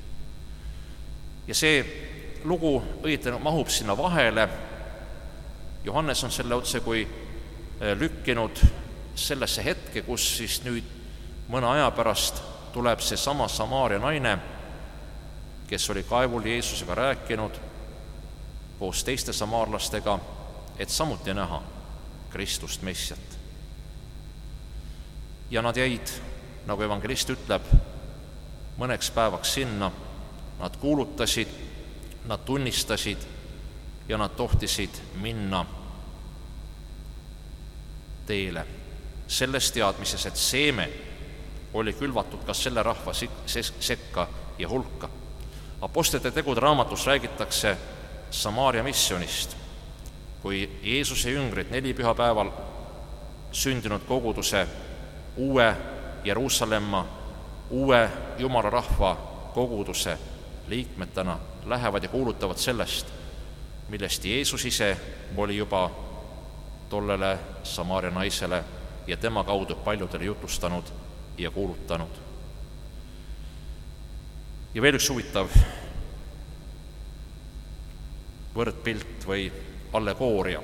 Ja see lugu õieti mahub sinna vahele. Johannes on selle otse kui lükkinud sellesse hetke, kus siis nüüd mõne aja pärast tuleb see sama Samaaria naine, kes oli kaevul Jeesusega rääkinud koos teiste samaarlastega, et samuti näha Kristust Messiat. Ja nad jäid, nagu evangelist ütleb, mõneks päevaks sinna, nad kuulutasid, nad tunnistasid ja nad tohtisid minna teele selles teadmises, et seeme oli külvatud ka selle rahva sekka ja hulka. Apostlite tegude raamatus räägitakse Samaaria missionist, kui Jeesuse jüngrid 4 pühapäeval sündinud koguduse uue Jeruusalemma, uue Jumala rahva koguduse liikmetena lähevad ja kuulutavad sellest, millest Jeesus ise oli juba tollele Samaaria naisele ja tema kaudu paljudele jutustanud ja kuulutanud. Ja veel üks huvitav võrdpilt või allegooria.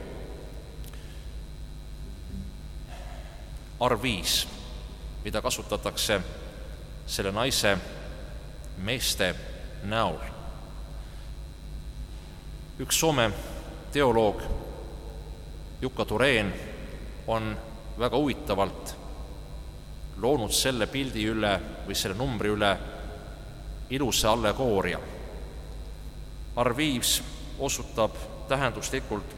Arv 5, mida kasutatakse selle naise meeste näol. Üks Soome teoloog Jukka Tureen on väga huvitavalt loonud selle pildi üle või selle numbri üle ilusa allegooria. Arv 5 osutab tähenduslikult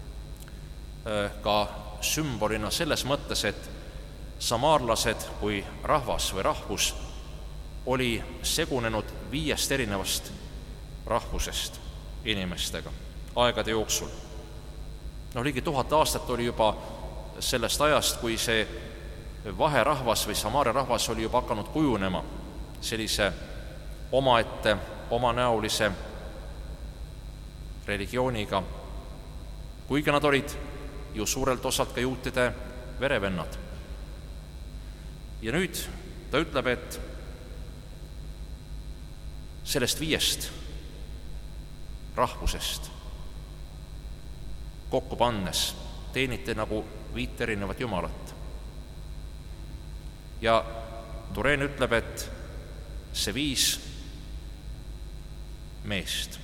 ka sümbolina selles mõttes, et samaarlased kui rahvas või rahvus oli segunenud 5 erinevast rahvusest inimestega aegade jooksul. Ligi 1000 aastat oli juba sellest ajast, kui see vaherahvas või Samaaria rahvas oli juba hakanud kujunema sellise omaette, omanäolise religiooniga, kuigi nad olid ju suurelt osalt ka juutide verevennad. Ja nüüd ta ütleb, et sellest 5 rahvusest kokku pannes teeniti nagu 5 erinevat jumalat. Ja Tureen ütleb, et see 5 meest,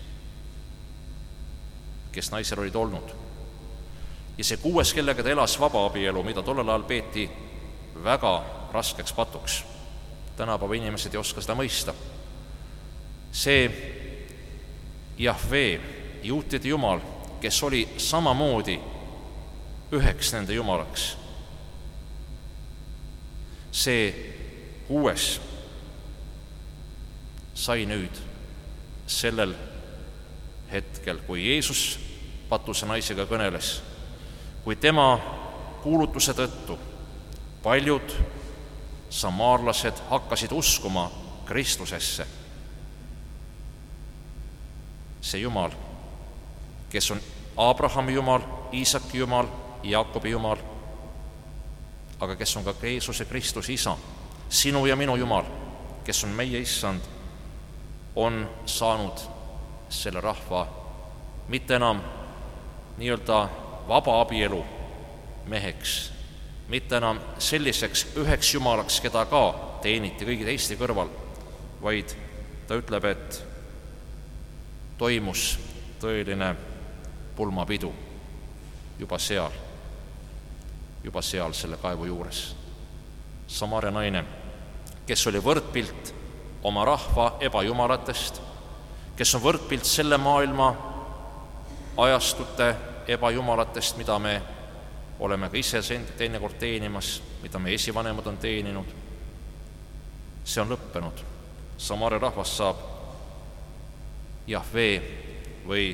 kes naisel olid olnud, ja see 6, kellega ta elas vabaabielu, mida tollel ajal peeti väga raskeks patuks. Tänapäeva inimesed ei oska seda mõista. See Jahvee, juutide jumal, kes oli samamoodi üheks nende jumalaks. See 6 sai nüüd sellel hetkel, kui Jeesus patuse naisega kõneles, kui tema kuulutuse tõttu paljud samaarlased hakkasid uskuma Kristusesse, see Jumal, kes on Abrahami Jumal, Iisaki Jumal, Jaakobi Jumal, aga kes on ka Jeesuse Kristuse isa, sinu ja minu Jumal, kes on meie issand, on saanud selle rahva mitte enam nii-öelda vaba abielu meheks, mitte enam selliseks üheks jumalaks, keda ka teeniti kõigi teiste kõrval, vaid ta ütleb, et toimus tõeline pulmapidu juba seal selle kaevu juures. Samaria naine, kes oli võrdpilt oma rahva ebajumalatest, kes on võrdpilt selle maailma ajastute ebajumalatest, mida me oleme ka ise teinekord teenimas, mida meie esivanemad on teeninud, see on lõppenud. Samaria rahvas saab Jahvee või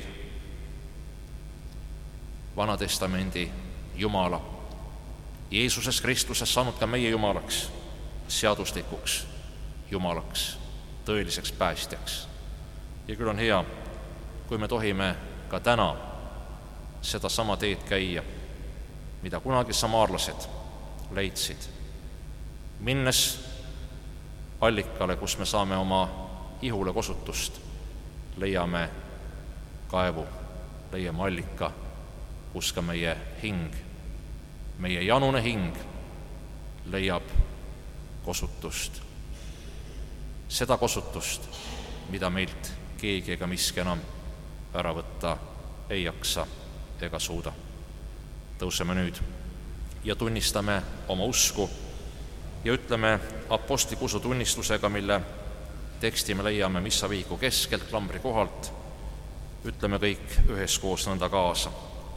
Vanatestamendi Jumala, Jeesuses Kristuses saanud ka meie Jumalaks, seaduslikuks Jumalaks, tõeliseks päästjaks. Ja küll on hea, kui me tohime ka täna seda sama teed käia, mida kunagi samaarlased leidsid, minnes allikale, kus me saame oma ihule kosutust, leiame kaevu, leiame allika, kus ka meie hing, meie janune hing leiab kosutust. Seda kosutust, mida meilt keegi ega miski enam ära võtta ei jaksa ega suuda. Tõuseme nüüd ja tunnistame oma usku ja ütleme apostliku usutunnistusega, mille teksti me leiame missavihiku keskelt klambri kohalt, ütleme kõik üheskoos nõnda kaasa.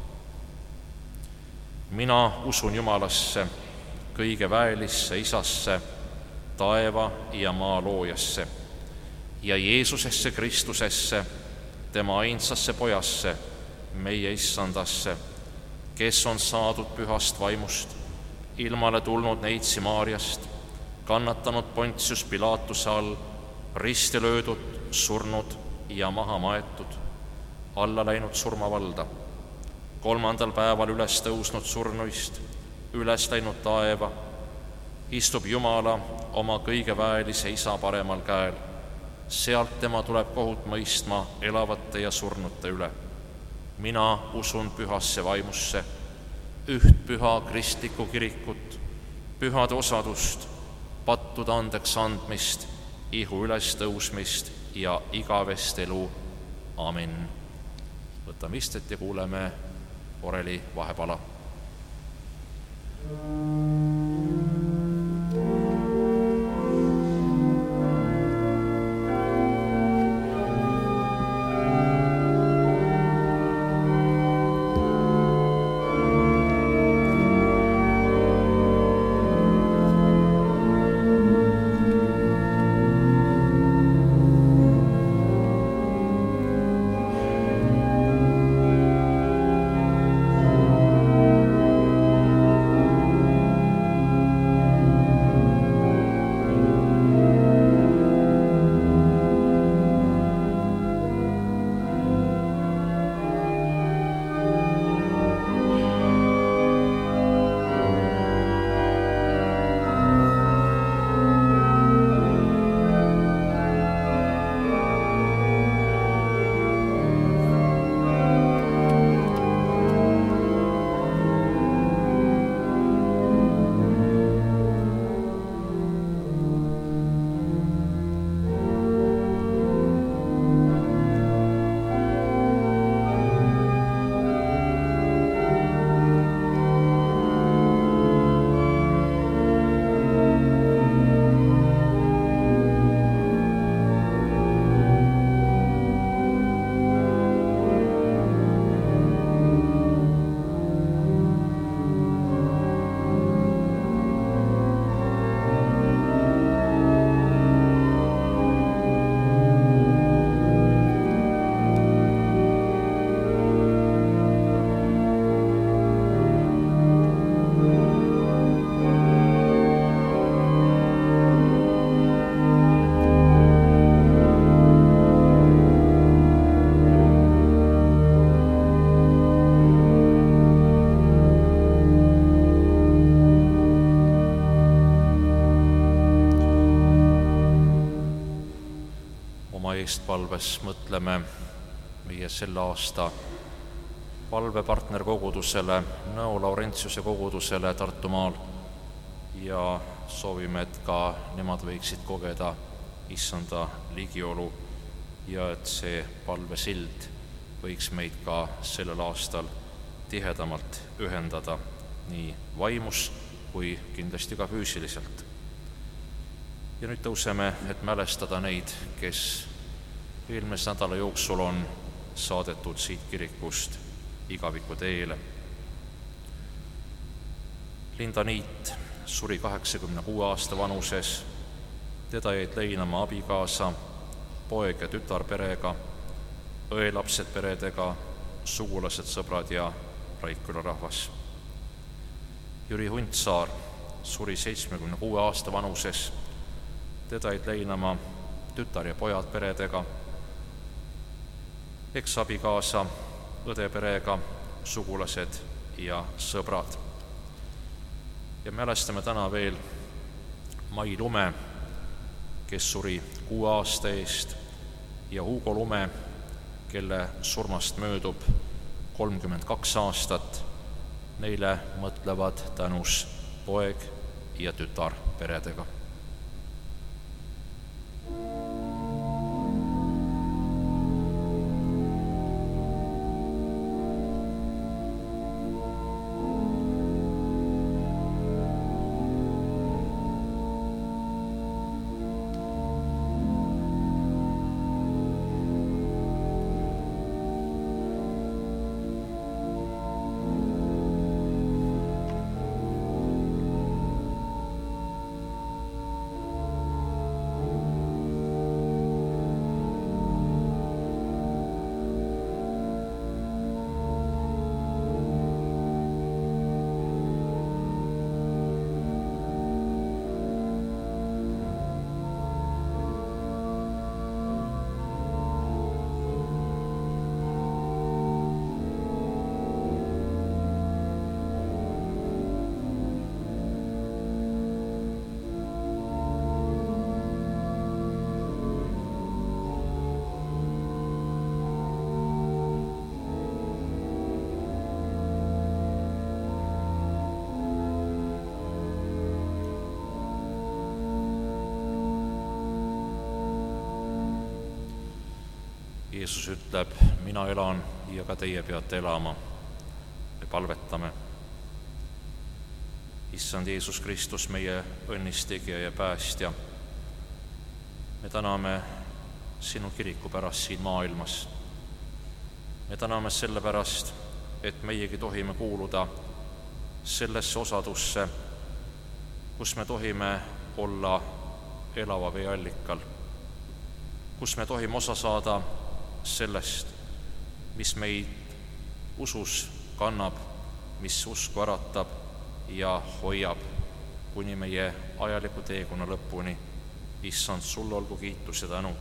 Mina usun Jumalasse, kõige väelisse Isasse, taeva ja maa loojasse ja Jeesusesse Kristusesse, tema ainsasse pojasse, meie issandasse, kes on saadud pühast vaimust, ilmale tulnud neitsi Maarjast, kannatanud Pontius Pilaatuse all, risti löödud, surnud ja maha maetud, alla läinud surmavalda, 3. päeval üles tõusnud surnuist, üles läinud taeva, istub Jumala oma kõige väelise Isa paremal käel, sealt tema tuleb kohut mõistma elavate ja surnute üle. Mina usun pühasse vaimusse, üht püha kristlikku kirikut, pühade osadust, pattude andeks andmist, ihu ülestõusmist ja igavest elu. Amen. Võtame istet ja kuuleme oreli vahepala. eestpalves mõtleme meie selle aasta palvepartnerkogudusele, Nõo Laurentiuse kogudusele Tartumaal ja soovime, et ka nemad võiksid kogeda issanda ligiolu ja et see palvesild võiks meid ka sellel aastal tihedamalt ühendada nii vaimus kui kindlasti ka füüsiliselt. Ja nüüd tõuseme, et mälestada neid, kes eelmise nädala jooksul on saadetud siit kirikust igaviku teele. Linda Niit suri 86 aasta vanuses, teda jäid leinama abikaasa, poeg ja tütar perega, õelapsed peredega, sugulased, sõbrad ja Raikküla rahvas. Jüri Huntsaar suri 76 aasta vanuses, teda jäid leinama tütar ja pojad peredega, eksabikaasa, õde perega, sugulased ja sõbrad. Ja mälestame täna veel Mai Lume, kes suri 6 aasta eest, ja Hugo Lume, kelle surmast möödub 32 aastat. Neile mõtlevad tänus poeg ja tütar peredega. Jeesus ütleb, mina elan ja ka teie peate elama. Me palvetame. Issand Jeesus Kristus, meie õnnistegija ja päästja, me täname sinu kiriku pärast siin maailmas. Me täname selle pärast, et meiegi tohime kuuluda sellesse osadusse, kus me tohime olla elava vee allikal, kus me tohime osa saada sellest, mis meid usus kannab, mis usku äratab ja hoiab kuni meie ajaliku teekonna lõpuni. Issand, sulle olgu kiitus ja tänu.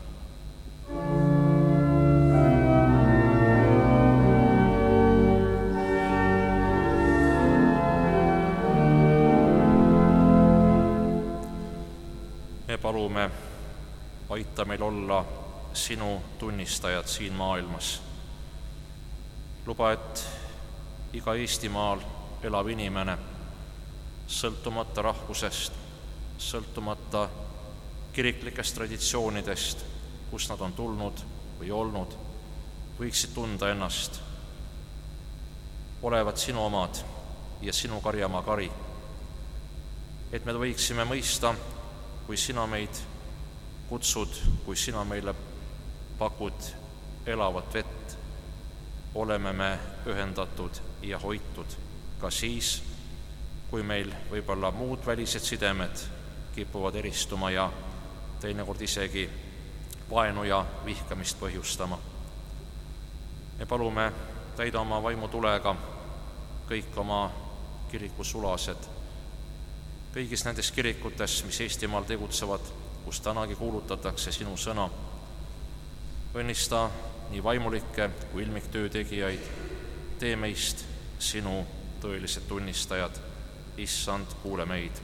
Me palume, aita meil olla sinu tunnistajad siin maailmas. Luba, et iga Eestimaal elav inimene, sõltumata rahvusest, sõltumata kiriklikest traditsioonidest, kus nad on tulnud või olnud, võiksid tunda ennast olevat sinu omad ja sinu karjamaa kari. Et me võiksime mõista, kui sina meid kutsud, kui sina meile pakud elavat vett, oleme me ühendatud ja hoitud ka siis, kui meil võib-olla muud välised sidemed kipuvad eristuma ja teinekord isegi vaenu ja vihkamist põhjustama. Me palume, täida oma vaimutulega kõik oma kirikusulased, kõigis nendes kirikutes, mis Eestimaal tegutsevad, kus tänagi kuulutatakse sinu sõna. Õnnista nii vaimulikke kui ilmiktöö tegijaid, tee meist sinu tõelised tunnistajad. Issand, kuule meid.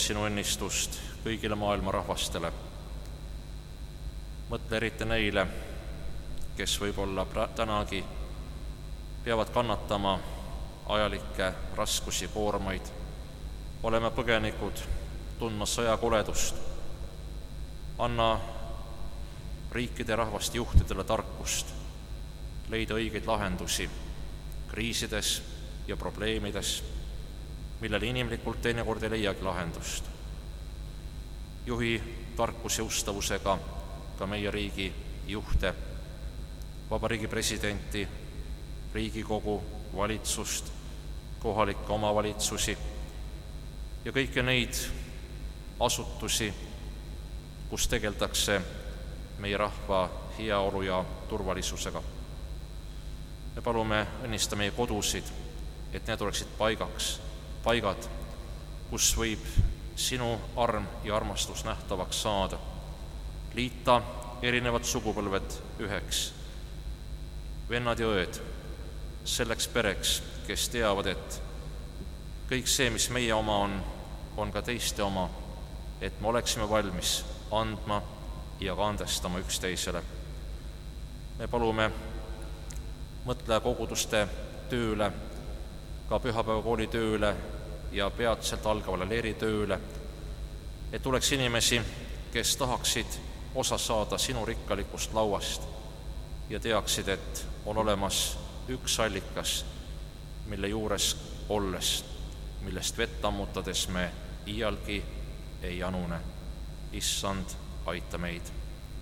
sinu õnnistust kõigile maailma rahvastele. Mõtle eriti neile, kes võib-olla tänagi peavad kannatama ajalikke raskusi, koormaid. Oleme põgenikud, tundma sõjakoledust. Anna riikide ja rahvaste juhtidele tarkust leida õigeid lahendusi kriisides ja probleemides, millele inimlikult teinekord ei leiagi lahendust. Juhi tarkuse ustavusega ka meie riigi juhte, vabariigi presidenti, Riigikogu, valitsust, kohalikke omavalitsusi ja kõiki neid asutusi, kus tegeldakse meie rahva heaolu ja turvalisusega. Me palume õnnista meie kodusid, et need oleksid paigad, kus võib sinu arm ja armastus nähtavaks saada. Liita erinevad sugupõlved üheks, vennad ja õed, selleks pereks, kes teavad, et kõik see, mis meie oma on ka teiste oma, et me oleksime valmis andma ja ka andestama üksteisele. Me palume, mõtle koguduste tööle, ka pühapäevakooli tööle ja peatselt algavale leeritööle, et tuleks inimesi, kes tahaksid osa saada sinu rikkalikust lauast ja teaksid, et on olemas üks allikas, mille juures olles, millest vett ammutades me iialgi ei janune. Issand, aita meid.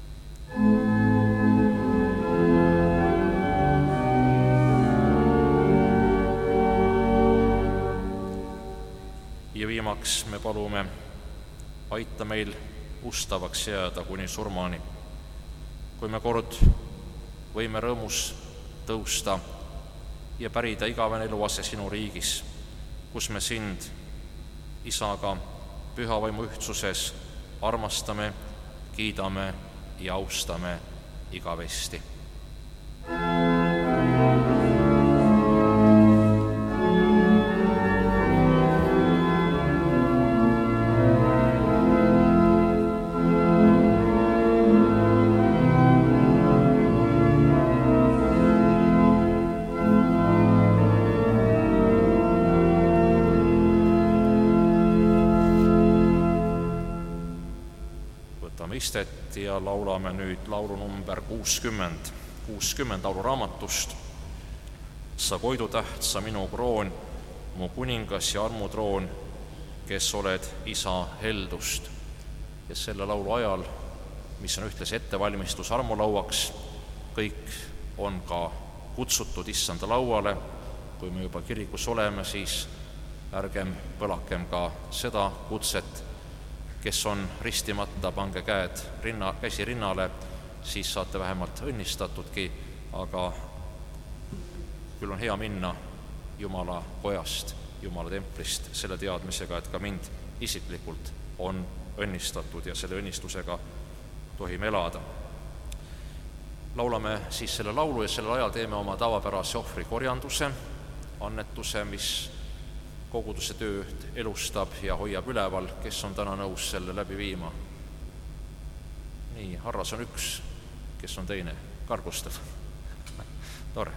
Ja viimaks me palume, aita meil ustavaks jääda kuni surmani, kui me kord võime rõõmus tõusta ja pärida igavene eluase sinu riigis, kus me sind, Isaga, püha vaimu ühtsuses armastame, kiidame ja austame igavesti. Istet ja laulame nüüd laulu number 60 lauluraamatust. Sa koidutähtsa minu kroon, mu kuningas ja armutroon, kes oled Isa heldust. Ja selle laulu ajal, mis on ühtlasi ettevalmistus armulauaks, kõik on ka kutsutud Issanda lauale. Kui me juba kirikus oleme, siis ärgem põlakem ka seda kutset. Kes on ristimata, pange käsi rinnale, siis saate vähemalt õnnistatudki, aga küll on hea minna Jumala kojast, Jumala templist selle teadmisega, et ka mind isiklikult on õnnistatud ja selle õnnistusega tohime elada. Laulame siis selle laulu ja sellel ajal teeme oma tavapärase ohvrikorjanduse, annetuse, mis koguduse tööd elustab ja hoiab üleval, kes on täna nõus selle läbi viima. Nii, Harras on üks, kes on teine, Kargustav. Tore.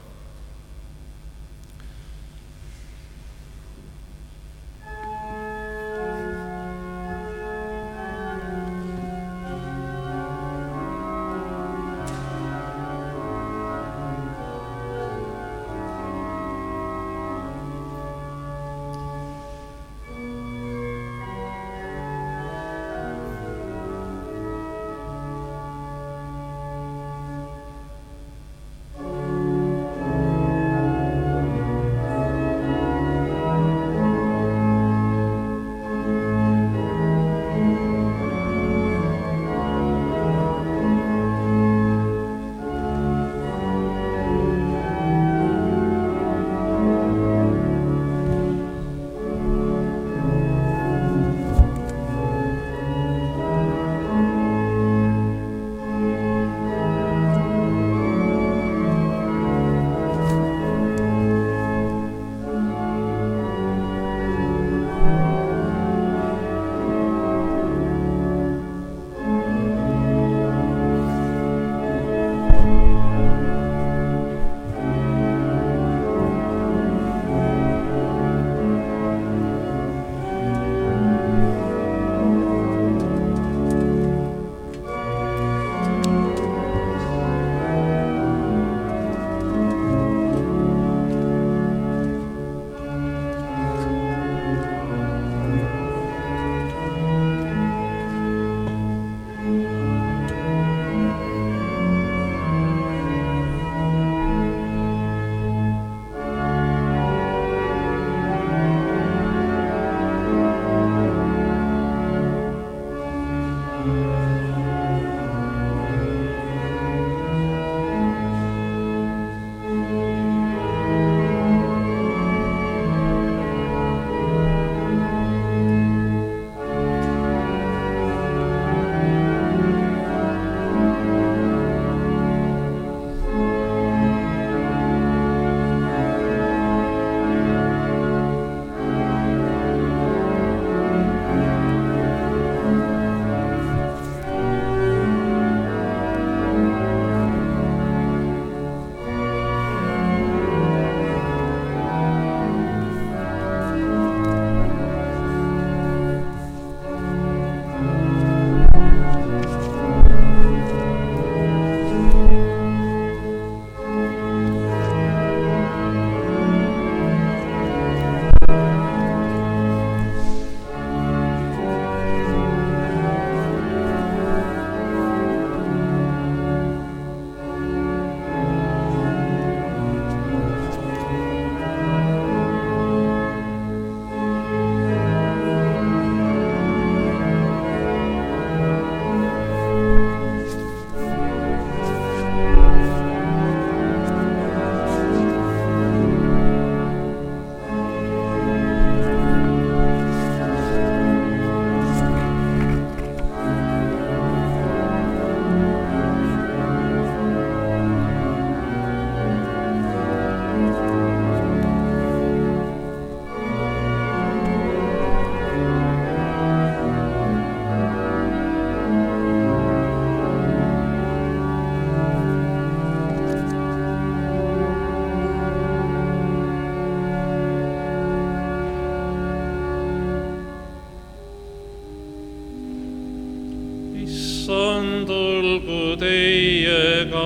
olgu teiega.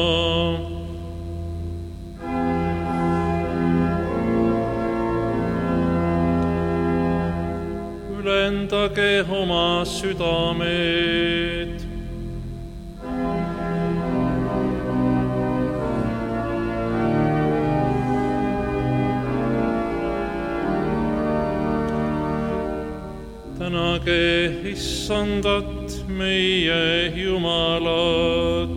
Ülendage oma südamed. Tänage Issandat, meie Jumalat.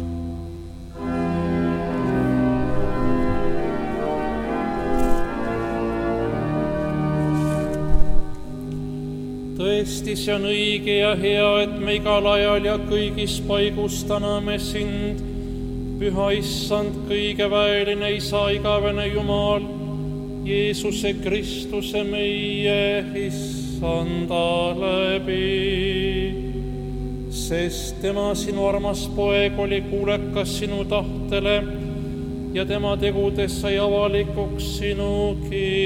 Tõesti, see on õige ja hea, et me igal ajal ja kõigis paigus täname sind, Püha Issand, kõige väeline Isa, igavene Jumal, Jeesuse Kristuse meie Issanda läbi. Sest tema, sinu armas poeg, oli kuulekas sinu tahtele ja tema tegudes sai avalikuks sinu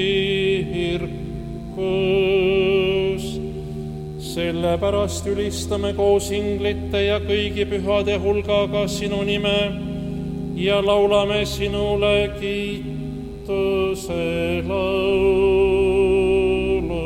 kirkus. Sellepärast ülistame koos inglite ja kõigi pühade hulgaga sinu nime ja laulame sinule kiituse laulu.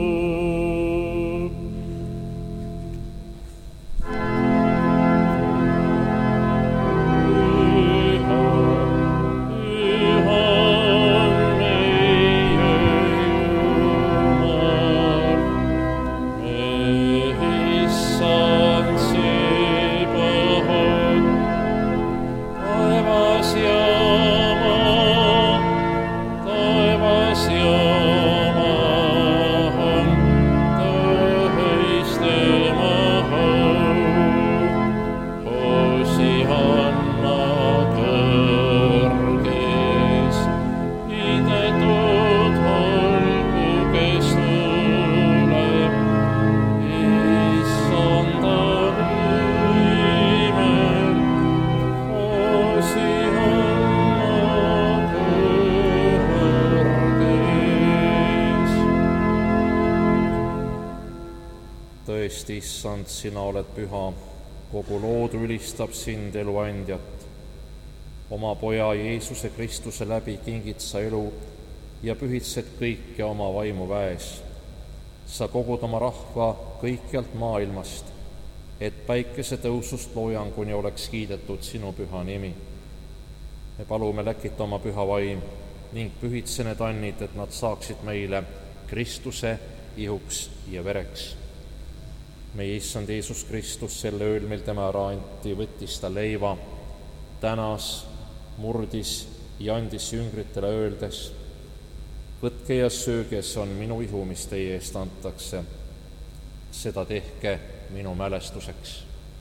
Tõesti, Issand, sina oled püha, kogu loodu ülistab sind, eluandjat. Oma poja Jeesuse Kristuse läbi kingid sa elu ja pühitsed kõike oma vaimu väes. Sa kogud oma rahva kõikjalt maailmast, et päikese tõusust loojanguni oleks kiidetud sinu püha nimi. Me palume läkita oma püha vaim ning pühitse need annid, et nad saaksid meile Kristuse ihuks ja vereks. Meie Issand Jeesus Kristus, sel ööl, mil tema ära anti, võttis ta leiva, tänas, murdis ja andis jüngritele öeldes: võtke ja sööge, see on minu ihu, mis teie eest antakse. Seda tehke minu mälestuseks.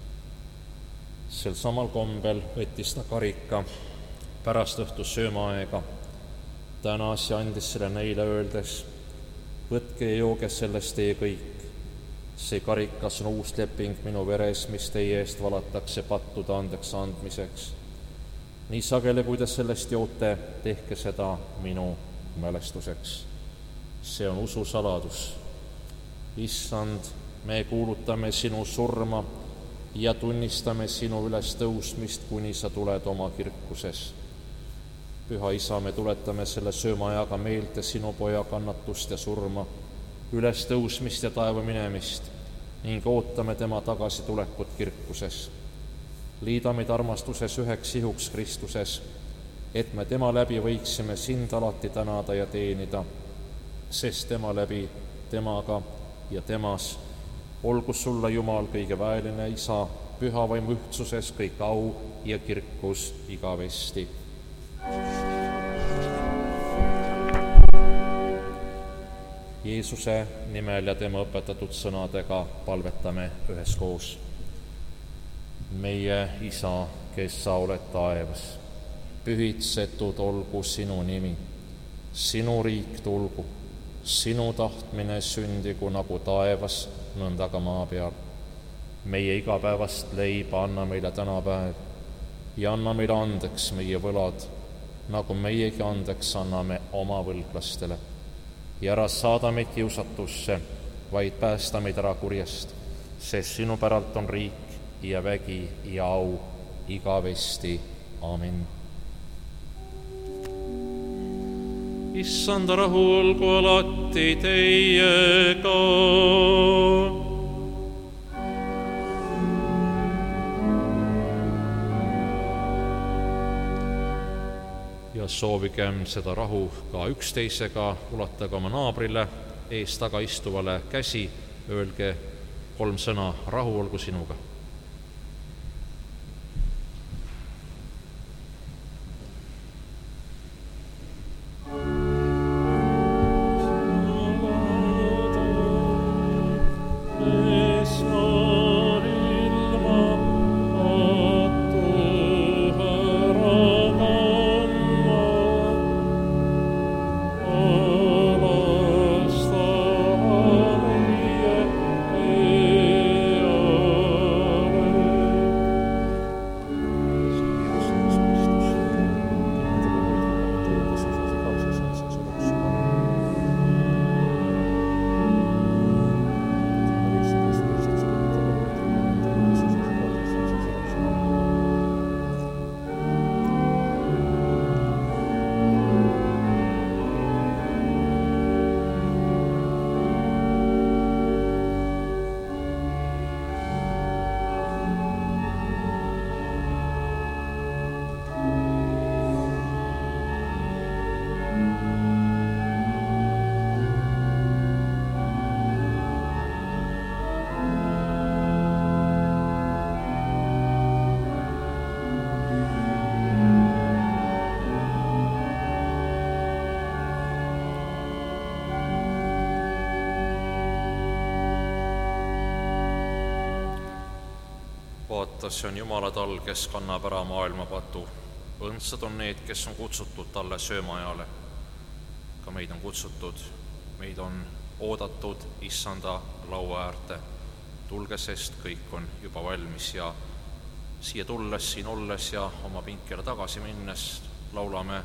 Sel samal kombel võttis ta karika pärast õhtu söömaaega, tänas ja andis selle neile öeldes: võtke ja jooge sellest teie kõik. See karikas on uus leping minu veres, mis teie eest valatakse pattude andeks andmiseks. Nii sageli, kui te sellest joote, tehke seda minu mälestuseks. See on usu saladus. Issand, me kuulutame sinu surma ja tunnistame sinu üles tõusmist, kuni sa tuled oma kirkuses. Püha Isa, me tuletame selle söömaajaga meelde sinu poja kannatust ja surma, üles tõusmist ja taeva minemist ning ootame tema tagasitulekut kirkuses. Liida meid armastuses üheks ihuks Kristuses, et me tema läbi võiksime sind alati tänada ja teenida, sest tema läbi, temaga ja temas olgu sulle, Jumal, kõige väeline Isa, püha vaim ühtsuses kõik au ja kirkus igavesti. Jeesuse nimel ja tema õpetatud sõnadega palvetame üheskoos. Meie Isa, kes sa oled taevas, pühitsetud olgu sinu nimi, sinu riik tulgu, sinu tahtmine sündigu nagu taevas, nõnda ka maa peal. Meie igapäevast leiba anna meile tänapäev ja anna meile andeks meie võlad, nagu meiegi andeks anname oma võlglastele. Ja ära saada meid kiusatusse, vaid päästa meid ära kurjast, sest sinu päralt on riik ja vägi ja au igavesti. Amin. Issanda rahu olgu alati teiega. Ja soovigem seda rahu ka üksteisega, ulatage oma naabrile ees taga istuvale käsi, öelge 3 sõna: rahu olgu sinuga. Vaata, see on Jumala tall, kes kannab ära maailma patu. Õndsad on need, kes on kutsutud talle söömaajale. Ka meid on kutsutud, meid on oodatud Issanda laua äärde. Tulge, sest kõik on juba valmis ja siia tulles, siin olles ja oma pinkele tagasi minnes laulame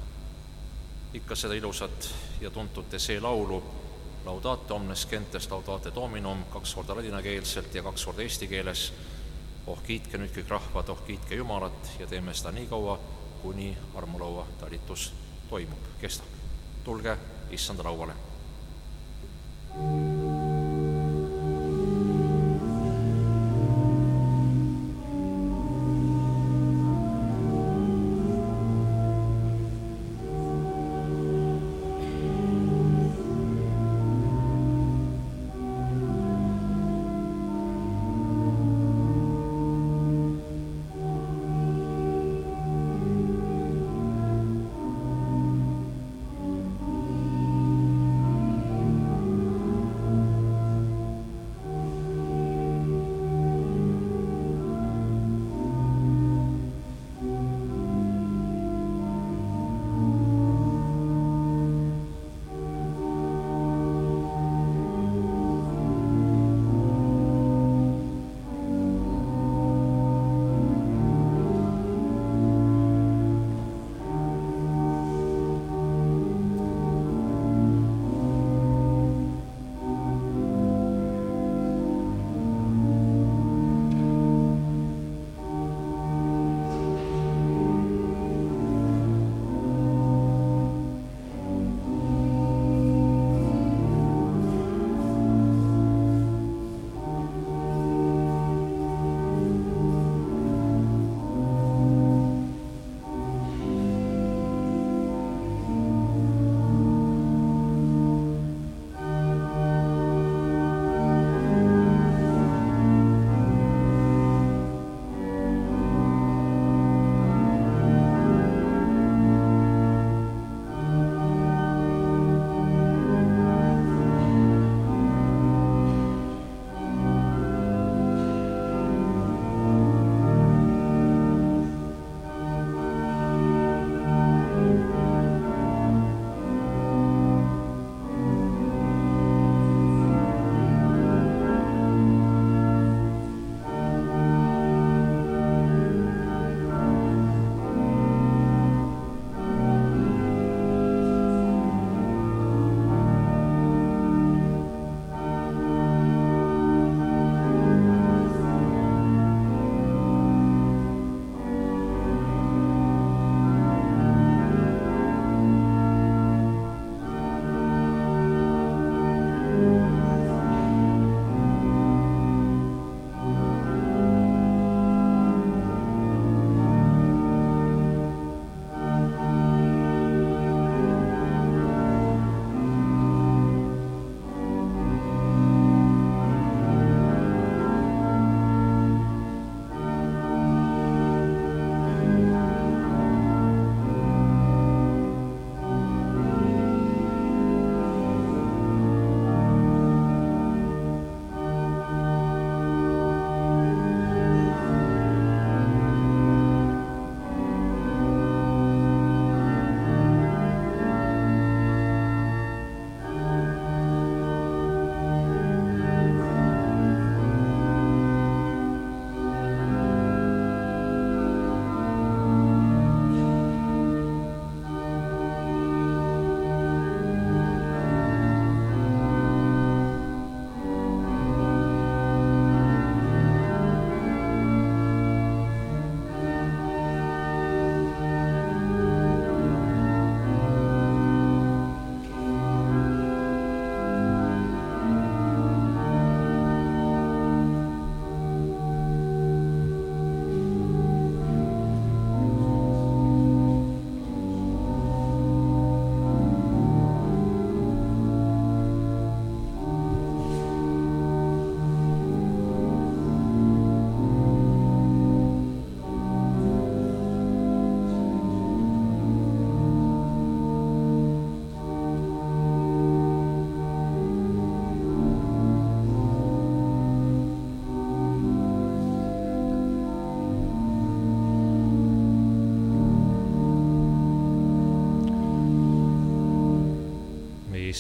ikka seda ilusat ja tuntud see laulu Laudate omnes gentes, laudate dominum, 2 korda ladinakeelselt ja 2 korda eesti keeles. Oh, kiitke nüüd kõik rahvad, oh, kiitke Jumalat ja teeme seda nii kaua, kuni armulaua talitus toimub, kestab. Tulge Issanda lauale.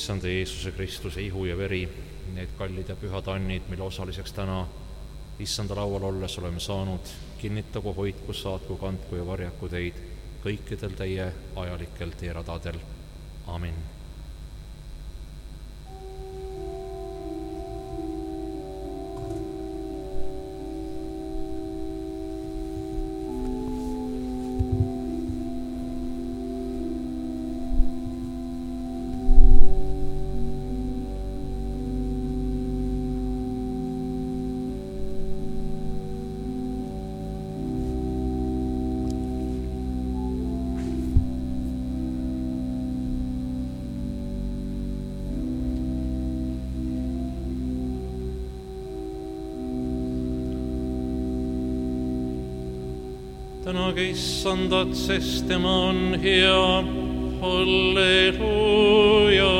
issanda Jeesuse Kristuse ihu ja veri, need kallid ja pühad annid, mille osaliseks täna issanda laual olles oleme saanud, kinnitagu, hoidku, saatku, kandku ja varjaku teid kõikidel teie ajalikel teeradadel. Amin. tänage issandat, sest tema on hea. Halleluuja.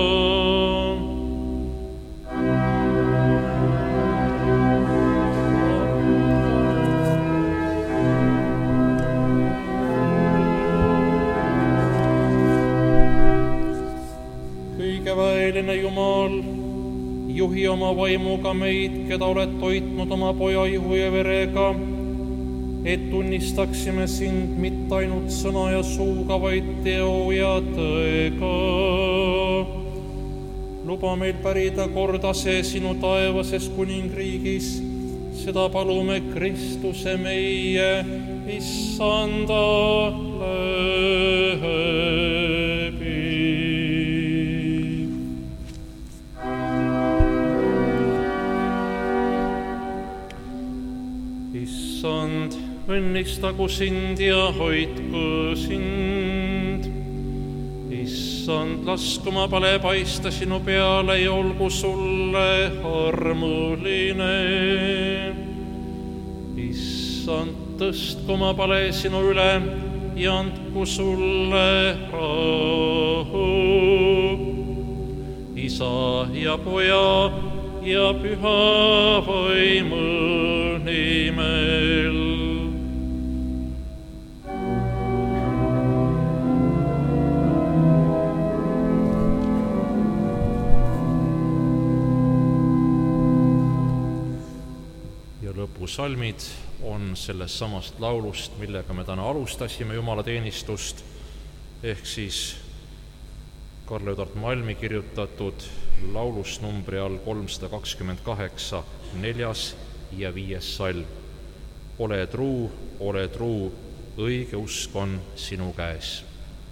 Kõigeväeline Jumal, juhi oma vaimuga meid, keda oled toitnud oma poja ihu ja verega, et tunnistaksime sind mitte ainult sõna ja suuga, vaid teo ja tõega. Luba meil pärida korda see sinu taevases kuningriigis, seda palume Kristuse meie issanda läbi. Issand, õnnistagu sind ja hoidku sind. Issand, lasku oma pale paista sinu peale ja olgu sulle armuline. Issand, tõstku oma pale sinu üle ja andku sulle rahu. Isa ja Poja ja Püha Vaimu nimel. Salmid on sellest samast laulust, millega me täna alustasime jumalateenistust, ehk siis Karl-Edard Malmi kirjutatud laulust numbri all 328, 4. ja 5. salm. Ole truu, õige usk on sinu käes.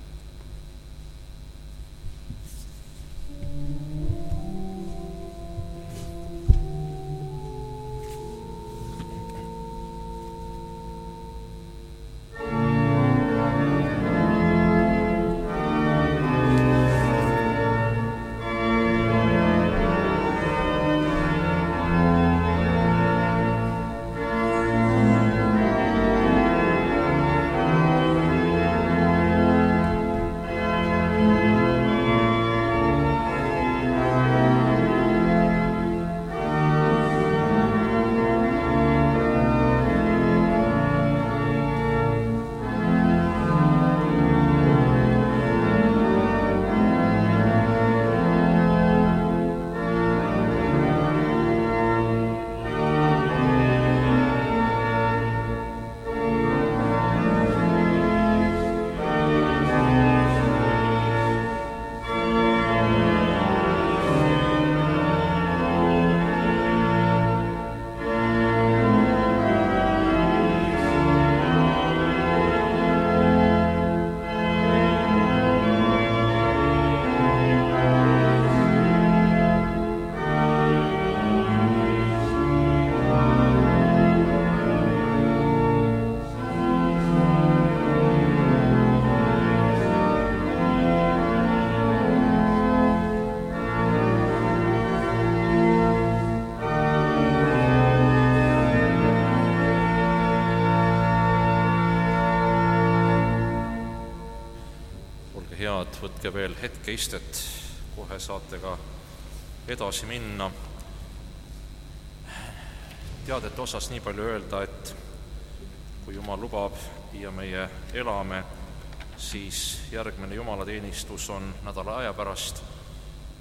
Võtke veel hetke istet, kohe saate ka edasi minna. Teadete osas nii palju öelda, et kui Jumal lubab ja meie elame, siis järgmine jumalateenistus on nädala aja pärast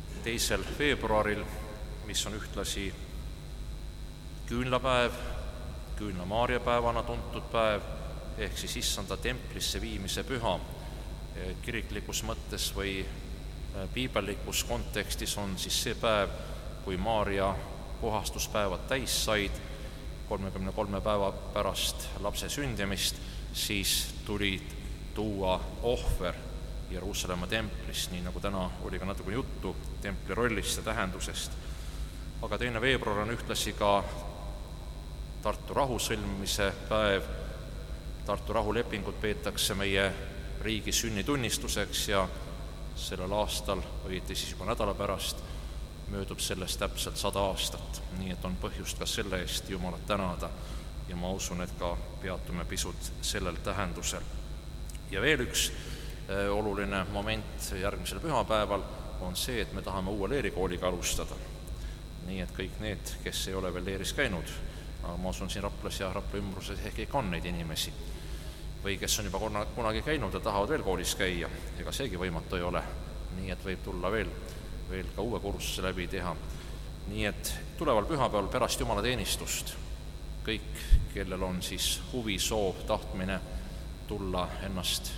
2. veebruaril, mis on ühtlasi küünlapäev, küünla Maarja päevana tuntud päev, ehk siis issanda templisse viimise püha. Kiriklikus mõttes või piibellikus kontekstis on siis see päev, kui Maarja puhastuspäevad täis said 33 päeva pärast lapse sündimist, siis tuli tuua ohver Jeruusalemma templist, nii nagu täna oli ka natuke juttu templi rollist ja tähendusest. Aga 2. veebruar on ühtlasi ka Tartu rahu sõlmimise päev. Tartu rahulepingut peetakse meie riigi sünnitunnistuseks ja sellel aastal, õieti siis juba nädala pärast, möödub sellest täpselt 100 aastat. Nii et on põhjust ka selle eest Jumalat tänada ja ma usun, et ka peatume pisut sellel tähendusel. Ja veel üks oluline moment järgmisel pühapäeval on see, et me tahame uue leerikooliga alustada. Nii et kõik need, kes ei ole veel leeris käinud, aga ma usun siin Raplas ja Rapla ümbruses ehk ikka on neid inimesi, või kes on juba kunagi käinud ja tahavad veel koolis käia, ega seegi võimatu ei ole. Nii et võib tulla veel ka uue kursuse läbi teha. Nii et tuleval pühapäeval pärast jumalateenistust kõik, kellel on siis huvi, soov, tahtmine tulla ennast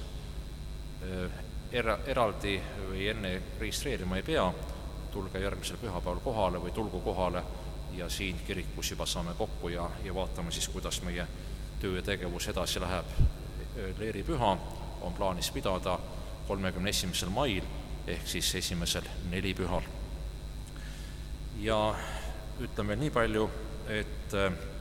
eraldi või enne registreerima ei pea, tulge järgmisel pühapäeval kohale või tulgu kohale ja siin kirikus juba saame kokku ja vaatame siis, kuidas meie töö ja tegevus edasi läheb. Leeripüha on plaanis pidada 31. mail ehk siis esimesel nelipühal. Ja ütlen veel nii palju, et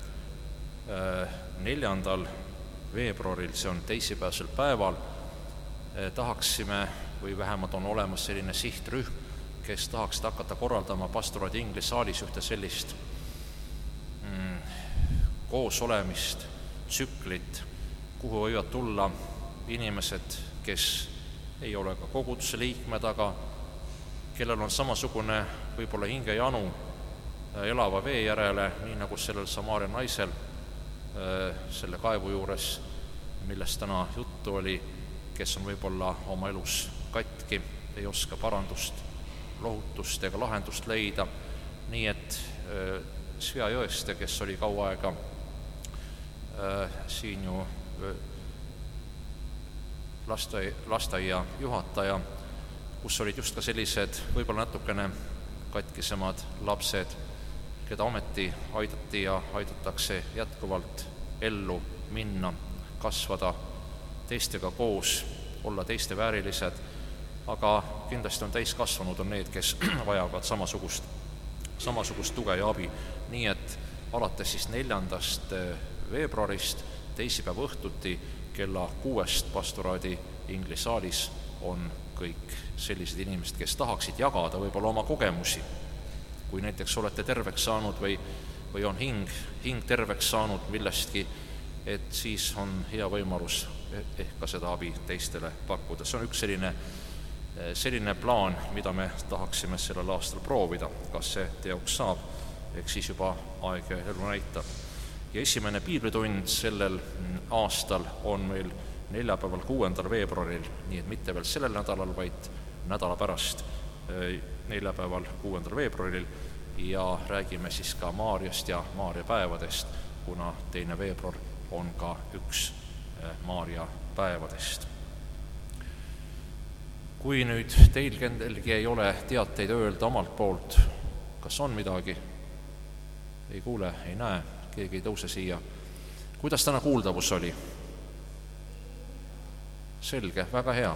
4. veebruaril, see on teisipäevasel päeval, tahaksime, või vähemalt on olemas selline sihtrühm, kes tahaksid hakata korraldama pastoraadi inglisaalis ühte sellist koosolemist, tsüklit, kuhu võivad tulla inimesed, kes ei ole ka koguduse liikmed, aga kellel on samasugune võib-olla hingejanu elava vee järele, nii nagu sellel Samaaria naisel selle kaevu juures, millest täna juttu oli, kes on võib-olla oma elus katki, ei oska parandust, lohutust ega lahendust leida. Nii et Svea Jõeste, kes oli kaua aega siin ju lasteaia juhataja, kus olid just ka sellised võib-olla natukene katkisemad lapsed, keda ometi aidati ja aidatakse jätkuvalt ellu minna, kasvada teistega koos, olla teiste väärilised, aga kindlasti on täiskasvanud on need, kes vajavad samasugust tuge ja abi. Nii et alates siis 4. veebruarist teisipäeva õhtuti kella 6 pastoraadi inglisaalis on kõik sellised inimesed, kes tahaksid jagada võib-olla oma kogemusi. Kui näiteks olete terveks saanud või on hing terveks saanud millestki, et siis on hea võimalus ehk ka seda abi teistele pakkuda. See on üks selline plaan, mida me tahaksime sellel aastal proovida. Kas see teoks saab, eks siis juba aeg ja elu näitab. Ja esimene piiblitund sellel aastal on meil neljapäeval 6. veebruaril, nii et mitte veel sellel nädalal, vaid nädala pärast neljapäeval 6. veebruaril ja räägime siis ka Maarjast ja Maarja päevadest, kuna 2. veebruar on ka üks Maarja päevadest. Kui nüüd teil kellelgi ei ole teateid öelda omalt poolt, kas on midagi? Ei kuule, ei näe, keegi ei tõuse siia. Kuidas täna kuuldavus oli? Selge, väga hea.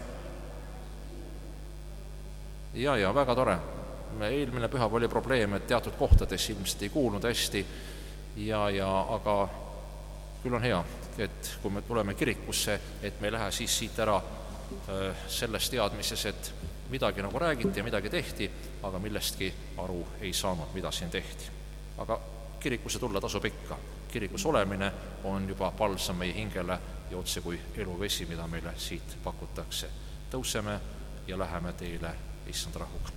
Ja väga tore. Eelmine pühapäev oli probleem, et teatud kohtades ilmselt ei kuulnud hästi, aga küll on hea, et kui me tuleme kirikusse, et me ei lähe siis siit ära selles teadmises, et midagi nagu räägiti ja midagi tehti, aga millestki aru ei saanud, mida siin tehti. Aga kirikusse tulla tasub ikka. Kirikus olemine on juba palsam meie hingele ja otse kui eluvesi, mida meile siit pakutakse. Tõuseme ja läheme teile issand rahuga.